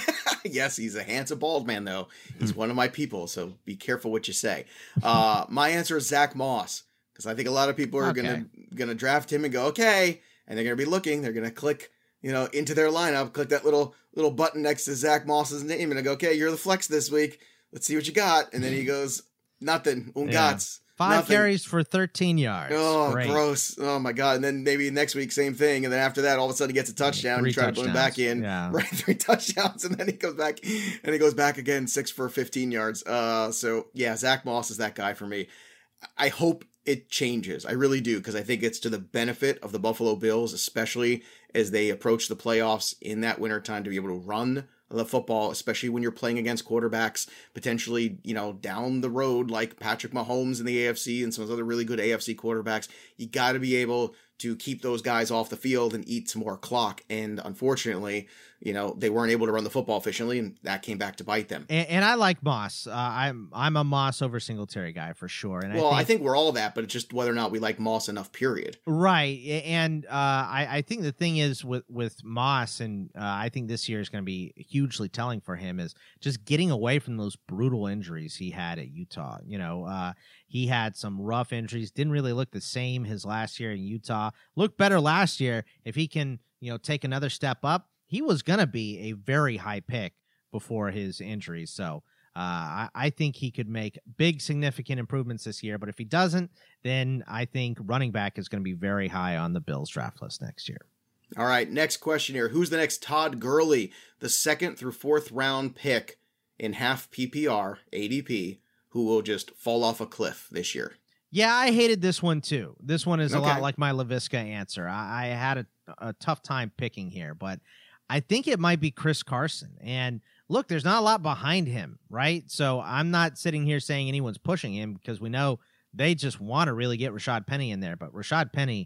Yes, he's a handsome bald man, though. He's one of my people, so be careful what you say. Uh, my answer is Zach Moss, because I think a lot of people are Okay. gonna gonna draft him and go, okay, and they're gonna be looking. They're gonna click, you know, into their lineup, click that little little button next to Zach Moss's name, and I go, okay, you're the flex this week. Let's see what you got. And then he goes, nothing, un Yeah. gats. Five Nothing. carries for thirteen yards. Oh, Great. gross. Oh, my God. And then maybe next week, same thing. And then after that, all of a sudden he gets a touchdown. Three You try to put him back touchdowns. in. Yeah. Right, three touchdowns. And then he goes back and he goes back again, six for fifteen yards. Uh, So, yeah, Zach Moss is that guy for me. I hope it changes. I really do, because I think it's to the benefit of the Buffalo Bills, especially as they approach the playoffs in that wintertime, to be able to run the football, especially when you're playing against quarterbacks potentially, you know, down the road like Patrick Mahomes in the A F C and some of those other really good A F C quarterbacks. You got to be able to keep those guys off the field and eat some more clock. And unfortunately, you know, they weren't able to run the football efficiently, and that came back to bite them. And, and I like Moss. Uh, I'm I'm a Moss over Singletary guy for sure. And Well, I think, I think we're all that, but it's just whether or not we like Moss enough, period. right. And uh, I I think the thing is with with Moss, and uh, I think this year is going to be hugely telling for him, is just getting away from those brutal injuries he had at Utah. You know, uh, he had some rough injuries. Didn't really look the same his last year in Utah. Looked better last year. If he can, you know, take another step up, he was going to be a very high pick before his injuries. So uh, I, I think he could make big, significant improvements this year. But if he doesn't, then I think running back is going to be very high on the Bills draft list next year. All right, next question here. Who's the next Todd Gurley, the second through fourth round pick in half P P R, A D P, who will just fall off a cliff this year? Yeah, I hated this one too. This one is a Okay. lot like my LaVisca answer. I, I had a, a tough time picking here, but I think it might be Chris Carson. And look, there's not a lot behind him, right? So I'm not sitting here saying anyone's pushing him, because we know they just want to really get Rashad Penny in there. But Rashad Penny,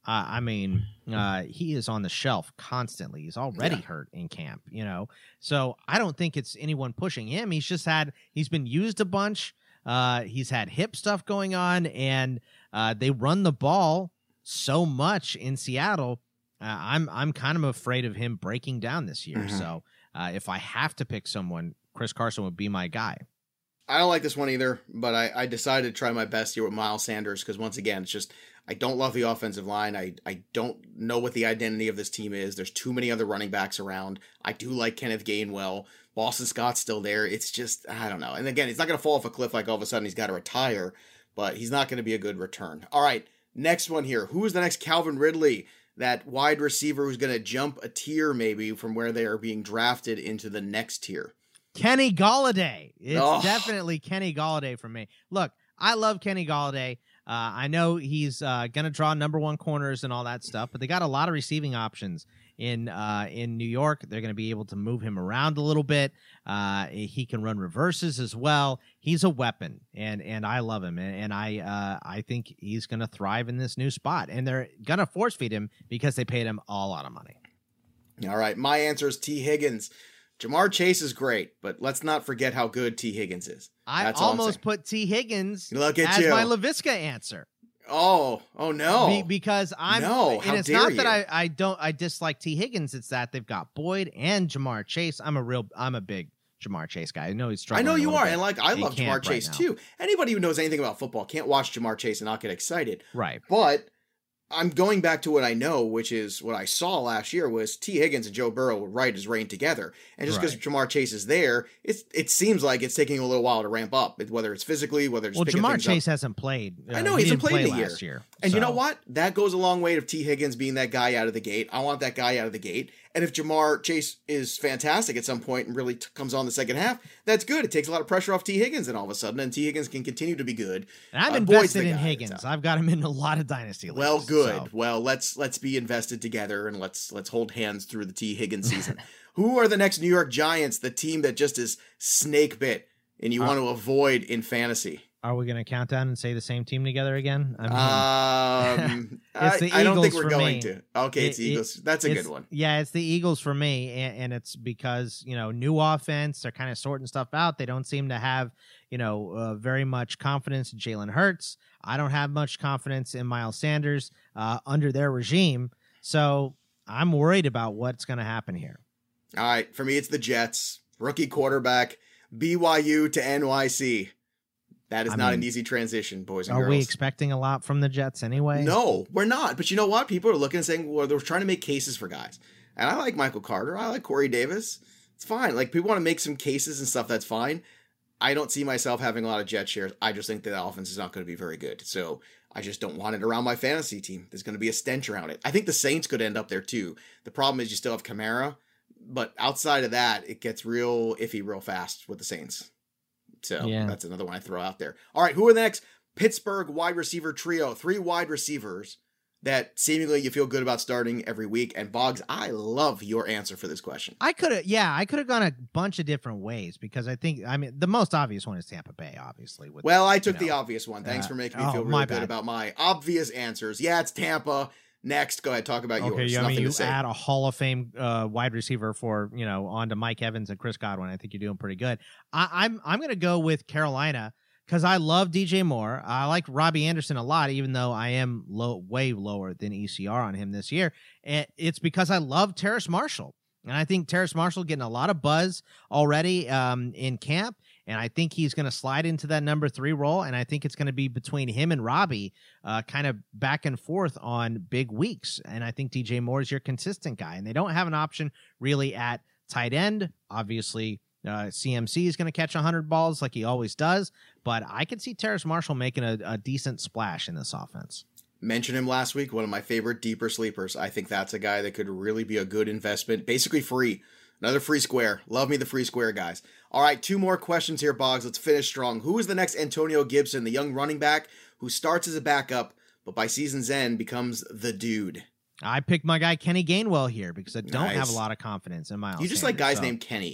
Uh, I mean, uh, he is on the shelf constantly. He's already yeah. hurt in camp, you know. So I don't think it's anyone pushing him. He's just had he's been used a bunch. Uh, he's had hip stuff going on, and uh, they run the ball so much in Seattle. Uh, I'm I'm kind of afraid of him breaking down this year. Mm-hmm. So uh, if I have to pick someone, Chris Carson would be my guy. I don't like this one either, but I, I decided to try my best here with Miles Sanders because, once again, it's just I don't love the offensive line. I, I don't know what the identity of this team is. There's too many other running backs around. I do like Kenneth Gainwell. Boston Scott's still there. It's just, I don't know. And again, he's not going to fall off a cliff like all of a sudden he's got to retire, but he's not going to be a good return. All right, next one here. Who is the next Calvin Ridley? That wide receiver who's going to jump a tier maybe from where they are being drafted into the next tier. Kenny Golladay. It's oh. definitely Kenny Golladay for me. Look, I love Kenny Golladay. Uh, I know he's uh, going to draw number one corners and all that stuff, but they got a lot of receiving options in uh, in New York. They're going to be able to move him around a little bit. Uh, he can run reverses as well. He's a weapon, and and I love him, and, and I uh, I think he's going to thrive in this new spot. And they're going to force feed him because they paid him a lot of money. All right, my answer is T. Higgins. Jamar Chase is great, but let's not forget how good T. Higgins is. That's I almost put T. Higgins Look at as you. my Laviska answer. Oh, oh no. Be, because I'm no, and it's dare not you. that I, I don't I dislike T. Higgins, it's that they've got Boyd and Jamar Chase. I'm a real I'm a big Jamar Chase guy. I know he's I struggling. know you are, bit and like I love Jamar Chase right too. Anybody who knows anything about football can't watch Jamar Chase and not get excited. Right. But I'm going back to what I know, which is what I saw last year was T. Higgins and Joe Burrow would ride as rain together. And just because right. Jamar Chase is there, it's, it seems like it's taking a little while to ramp up, whether it's physically, whether it's well, picking Jamar things Chase up. hasn't played. Uh, I know, he he hasn't didn't played play in a last year. year. And so. you know what? That goes a long way of T. Higgins being that guy out of the gate. I want that guy out of the gate. And if Jamar Chase is fantastic at some point and really t- comes on the second half, that's good. It takes a lot of pressure off T. Higgins, and all of a sudden, and T. Higgins can continue to be good. And I'm uh, invested in Higgins. I've got him in a lot of dynasty leagues. Well, good. So. Well, let's let's be invested together and let's let's hold hands through the T. Higgins season. Who are the next New York Giants? The team that just is snake bit and you uh, want to avoid in fantasy. Are we going to count down and say the same team together again? I mean, um, it's the I, I don't think Eagles we're for going me. to. Okay, it's it, the Eagles. That's a good one. Yeah, it's the Eagles for me, and, and it's because, you know, new offense, they're kind of sorting stuff out. They don't seem to have, you know, uh, very much confidence in Jalen Hurts. I don't have much confidence in Miles Sanders uh, under their regime, so I'm worried about what's going to happen here. All right, for me, it's the Jets. Rookie quarterback, B Y U to N Y C. That is I not mean, an easy transition, boys and are girls. Are we expecting a lot from the Jets anyway? No, we're not. But you know what? People are looking and saying, well, they're trying to make cases for guys. And I like Michael Carter. I like Corey Davis. It's fine. Like, people want to make some cases and stuff. That's fine. I don't see myself having a lot of Jet shares. I just think that offense is not going to be very good. So I just don't want it around my fantasy team. There's going to be a stench around it. I think the Saints could end up there too. The problem is you still have Kamara. But outside of that, it gets real iffy real fast with the Saints. So yeah. That's another one I throw out there. All right, who are the next Pittsburgh wide receiver trio? Three wide receivers that seemingly you feel good about starting every week. And Boggs, I love your answer for this question. I could have, yeah, I could have gone a bunch of different ways because I think, I mean, the most obvious one is Tampa Bay, obviously. With, well, I took you know, the obvious one. Thanks uh, for making me oh, feel really good bad. about my obvious answers. Yeah, it's Tampa. Next, go ahead, talk about okay, yours. Yeah, Nothing I mean, you to say. add a Hall of Fame uh, wide receiver for, you know, on to Mike Evans and Chris Godwin. I think you're doing pretty good. I, I'm I'm going to go with Carolina because I love D J Moore. I like Robbie Anderson a lot, even though I am low, way lower than E C R on him this year. And it's because I love Terrace Marshall. And I think Terrace Marshall getting a lot of buzz already um, in camp. And I think he's going to slide into that number three role. And I think it's going to be between him and Robbie uh, kind of back and forth on big weeks. And I think D J Moore is your consistent guy. And they don't have an option really at tight end. Obviously, uh, C M C is going to catch one hundred balls like he always does. But I could see Terrace Marshall making a, a decent splash in this offense. Mentioned him last week, one of my favorite deeper sleepers. I think that's a guy that could really be a good investment. Basically free. Another free square. Love me the free square, guys. All right, two more questions here, Boggs. Let's finish strong. Who is the next Antonio Gibson, the young running back who starts as a backup, but by season's end becomes the dude? I picked my guy Kenny Gainwell here because I don't nice. have a lot of confidence in Miles You just Sanders, like guys so. named Kenny.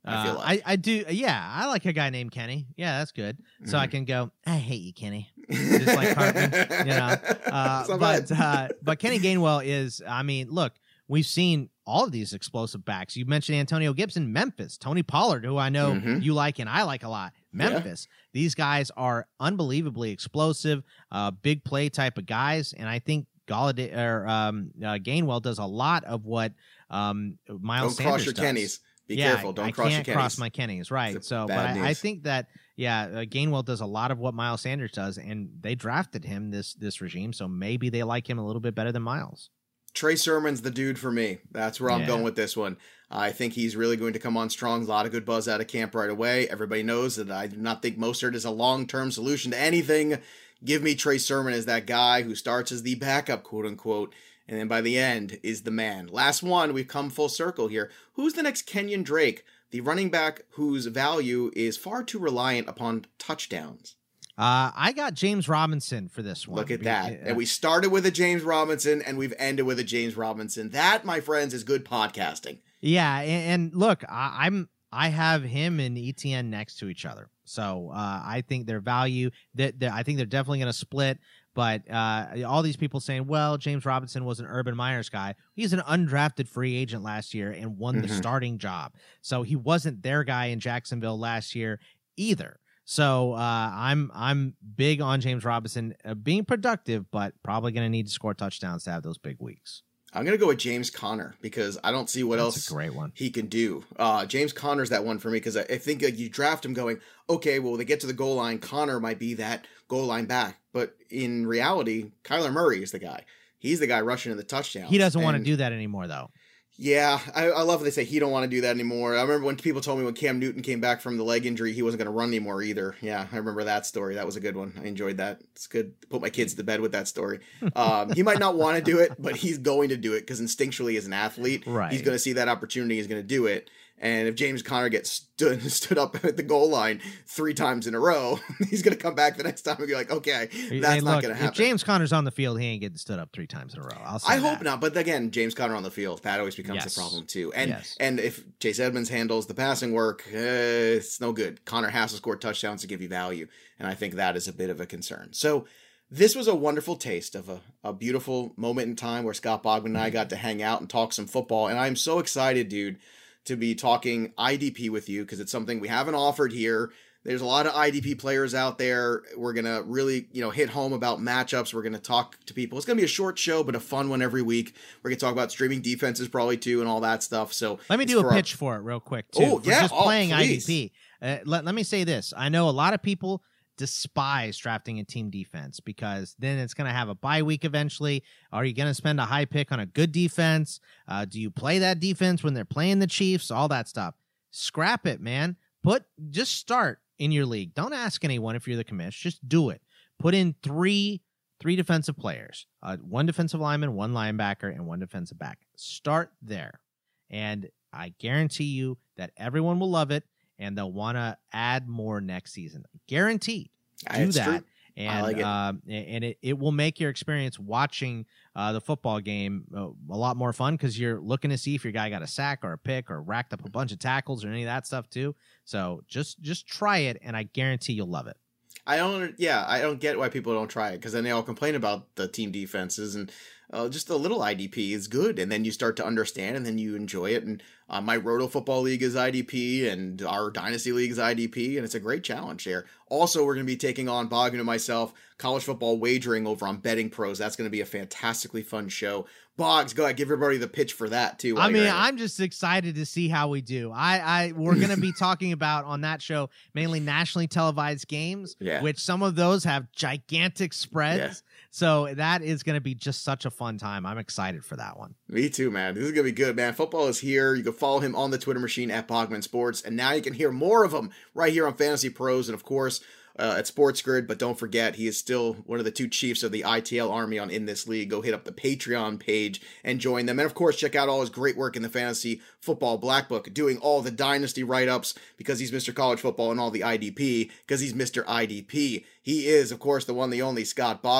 I feel Uh, like. I, I do. Yeah, I like a guy named Kenny. Yeah, that's good. So Mhm. I can go, I hate you, Kenny. Just like Cartman, you know. Uh, It's not but bad. uh, but Kenny Gainwell is, I mean, look, we've seen all of these explosive backs. You mentioned Antonio Gibson, Memphis, Tony Pollard, who I know Mhm. you like and I like a lot. Memphis. These guys are unbelievably explosive, uh, big play type of guys. And I think Galladay or um, uh, Gainwell does a lot of what um, Miles Don't Sanders cross your does. Kennys. Be yeah, careful. Don't I cross can't your cross Kennys. my Kennys, right? It's So, but bad I, I news. think that yeah, uh, Gainwell does a lot of what Miles Sanders does, and they drafted him this this regime, so maybe they like him a little bit better than Miles. Trey Sermon's the dude for me. That's where I'm Yeah. going with this one. I think he's really going to come on strong. A lot of good buzz out of camp right away. Everybody knows that I do not think Mostert is a long-term solution to anything. Give me Trey Sermon as that guy who starts as the backup, quote unquote, and then by the end is the man. Last one, we've come full circle here. Who's the next Kenyon Drake, the running back whose value is far too reliant upon touchdowns? Uh, I got James Robinson for this one. Look at Be- that. uh, And we started with a James Robinson and we've ended with a James Robinson. That, my friends, is good podcasting. Yeah, and, and look, I, I'm I have him and E T N next to each other, so uh, I think their value that I think they're definitely going to split. But uh, all these people saying, well, James Robinson was an Urban Myers guy. He's an undrafted free agent last year and won the Mhm. starting job, so he wasn't their guy in Jacksonville last year either. So uh, I'm I'm big on James Robinson uh, being productive, but probably going to need to score touchdowns to have those big weeks. I'm going to go with James Conner because I don't see what That's else a great one. he can do. Uh, James Conner's that one for me because I, I think like, you draft him going, okay, well, they get to the goal line. Conner might be that goal line back. But in reality, Kyler Murray is the guy. He's the guy rushing in the touchdown. He doesn't want to do that anymore, though. Yeah, I, I love when they say he don't want to do that anymore. I remember when people told me when Cam Newton came back from the leg injury, he wasn't going to run anymore either. Yeah, I remember that story. That was a good one. I enjoyed that. It's good to put my kids to bed with that story. Um, he might not want to do it, but he's going to do it because instinctually as an athlete, Right. he's going to see that opportunity. He's going to do it. And if James Conner gets stood stood up at the goal line three times in a row, he's going to come back the next time and be like, okay, that's Hey, not look, going to if happen. James Conner's on the field, he ain't getting stood up three times in a row. I'll say I hope that. not, but again, James Conner on the field, that always becomes Yes. a problem too. And Yes. and if Chase Edmonds handles the passing work, uh, it's no good. Conner has to score touchdowns to give you value, and I think that is a bit of a concern. So this was a wonderful taste of a, a beautiful moment in time where Scott Bogman and I got to hang out and talk some football, and I'm so excited, dude, to be talking I D P with you because it's something we haven't offered here. There's a lot of I D P players out there. We're going to really, you know, hit home about matchups. We're going to talk to people. It's going to be a short show, but a fun one every week. We're going to talk about streaming defenses probably too and all that stuff. So Let me it's do a for our- pitch for it real quick, too. Oh, for yeah. Just Oh, playing please. I D P. Uh, let, let me say this. I know a lot of people despise drafting a team defense because then it's going to have a bye week eventually. Are you going to spend a high pick on a good defense? Uh, do you play that defense when they're playing the Chiefs? All that stuff. Scrap it, man. Put just start in your league. Don't ask anyone if you're the commish. Just do it. Put in three three defensive players, uh, one defensive lineman, one linebacker, and one defensive back. Start there. And I guarantee you that everyone will love it and they'll want to add more next season. Guaranteed. Do It's that. true. And like it. um, and it, it will make your experience watching uh, the football game uh, a lot more fun because you're looking to see if your guy got a sack or a pick or racked up a bunch of tackles or any of that stuff too. So just just try it, and I guarantee you'll love it. I don't, yeah, I don't get why people don't try it because then they all complain about the team defenses and uh, just a little I D P is good. And then you start to understand and then you enjoy it. And uh, my Roto Football League is I D P and our Dynasty League is I D P. And it's a great challenge there. Also, we're going to be taking on Bogman and myself, college football wagering over on Betting Pros. That's going to be a fantastically fun show. Boggs, go ahead, give everybody the pitch for that too. while I mean, you're at it. I'm just excited to see how we do. I, I we're going to be talking about on that show mainly nationally televised games, Yeah. which some of those have gigantic spreads. Yeah. So that is going to be just such a fun time. I'm excited for that one. Me too, man. This is going to be good, man. Football is here. You can follow him on the Twitter machine at Bogman Sports. And now you can hear more of him right here on Fantasy Pros and, of course, uh, at Sports Grid. But don't forget, he is still one of the two chiefs of the I T L Army on In This League. Go hit up the Patreon page and join them. And, of course, check out all his great work in the Fantasy Football Black Book, doing all the Dynasty write-ups because he's Mister College Football and all the I D P because he's Mister I D P. He is, of course, the one, the only Scott Bogman.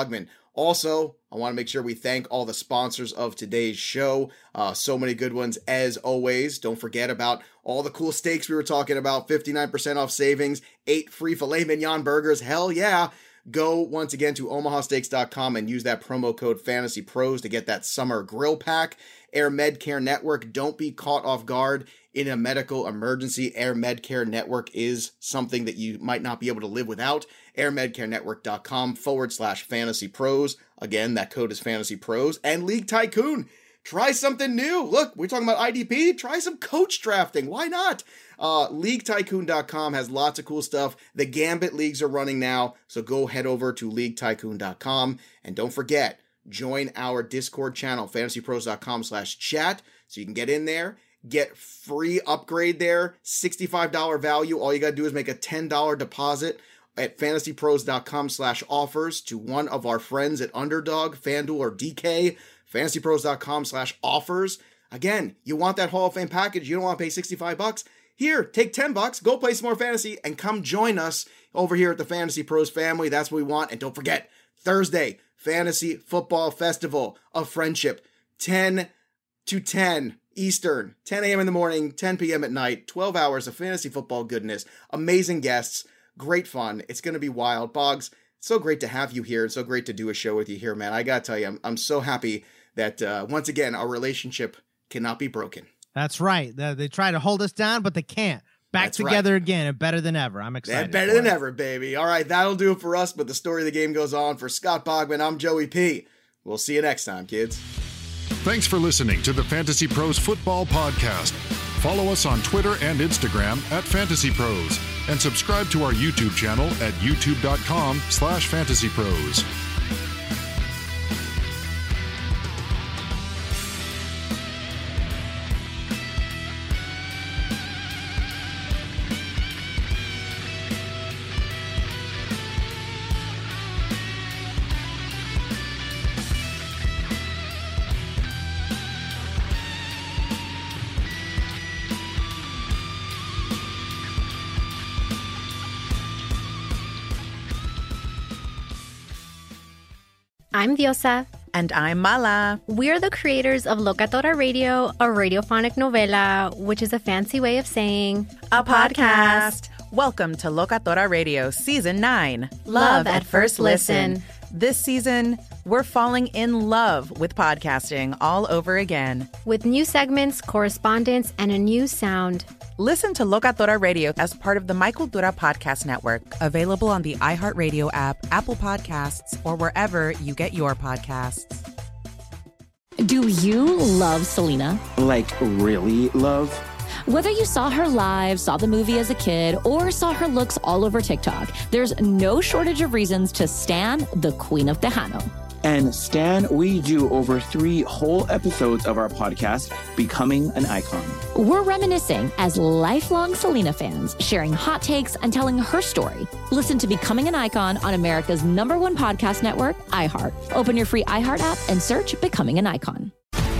Also, I want to make sure we thank all the sponsors of today's show. Uh, so many good ones as always. Don't forget about all the cool steaks we were talking about. fifty-nine percent off savings, eight free filet mignon burgers. Hell yeah. Go once again to omaha steaks dot com and use that promo code Fantasy Pros to get that summer grill pack. Air Medcare Network, don't be caught off guard in a medical emergency. Air Medcare Network is something that you might not be able to live without. airmedcarenetwork.com forward slash Fantasy Pros. Again, that code is Fantasy Pros. And League Tycoon, try something new. Look, we're talking about I D P. Try some coach drafting. Why not? Uh, league tycoon dot com has lots of cool stuff. The Gambit leagues are running now, so go head over to league tycoon dot com. And don't forget, join our Discord channel, fantasy pros dot com slash chat, so you can get in there, get free upgrade there, sixty-five dollars value. All you got to do is make a ten dollars deposit at fantasy pros dot com slash offers to one of our friends at Underdog, FanDuel, or D K, fantasy pros dot com slash offers. Again, you want that Hall of Fame package, you don't want to pay sixty-five bucks. Here, take ten bucks, go play some more fantasy, and come join us over here at the Fantasy Pros family. That's what we want. And don't forget, Thursday, Fantasy Football Festival of Friendship, ten to ten Eastern, ten a.m. in the morning, ten p.m. at night, twelve hours of fantasy football goodness, amazing guests, great fun. It's going to be wild. Boggs, it's so great to have you here. It's so great to do a show with you here, man. I got to tell you, I'm, I'm so happy that, uh, once again, our relationship cannot be broken. That's right. They, they try to hold us down, but they can't. Back That's together right. again and better than ever. I'm excited. Yeah, better than it. ever, baby. All right, that'll do it for us, but the story of the game goes on. For Scott Bogman, I'm Joey P. We'll see you next time, kids. Thanks for listening to the Fantasy Pros Football Podcast. Follow us on Twitter and Instagram at Fantasy Pros, and subscribe to our YouTube channel at youtube.com slash Fantasy Pros. I'm Diosa. And I'm Mala. We're the creators of Locatora Radio, a radiophonic novela, which is a fancy way of saying a podcast. Welcome to Locatora Radio Season nine. Love at First Listen. This season, we're falling in love with podcasting all over again. With new segments, correspondence, and a new sound. Listen to Locatora Radio as part of the My Cultura Podcast Network, available on the iHeartRadio app, Apple Podcasts, or wherever you get your podcasts. Do you love Selena? Like, really love? Whether you saw her live, saw the movie as a kid, or saw her looks all over TikTok, there's no shortage of reasons to stan the Queen of Tejano. And Stan, we do over three whole episodes of our podcast, Becoming an Icon. We're reminiscing as lifelong Selena fans, sharing hot takes and telling her story. Listen to Becoming an Icon on America's number one podcast network, iHeart. Open your free iHeart app and search Becoming an Icon.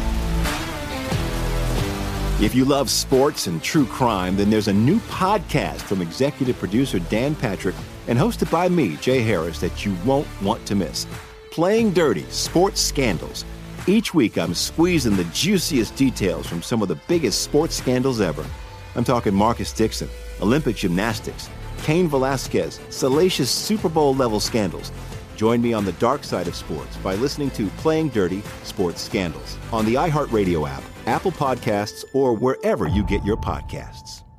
If you love sports and true crime, then there's a new podcast from executive producer Dan Patrick and hosted by me, Jay Harris, that you won't want to miss. Playing Dirty: Sports Scandals. Each week, I'm squeezing the juiciest details from some of the biggest sports scandals ever. I'm talking Marcus Dixon, Olympic gymnastics, Cain Velasquez, salacious Super Bowl-level scandals. Join me on the dark side of sports by listening to Playing Dirty: Sports Scandals on the iHeartRadio app, Apple Podcasts, or wherever you get your podcasts.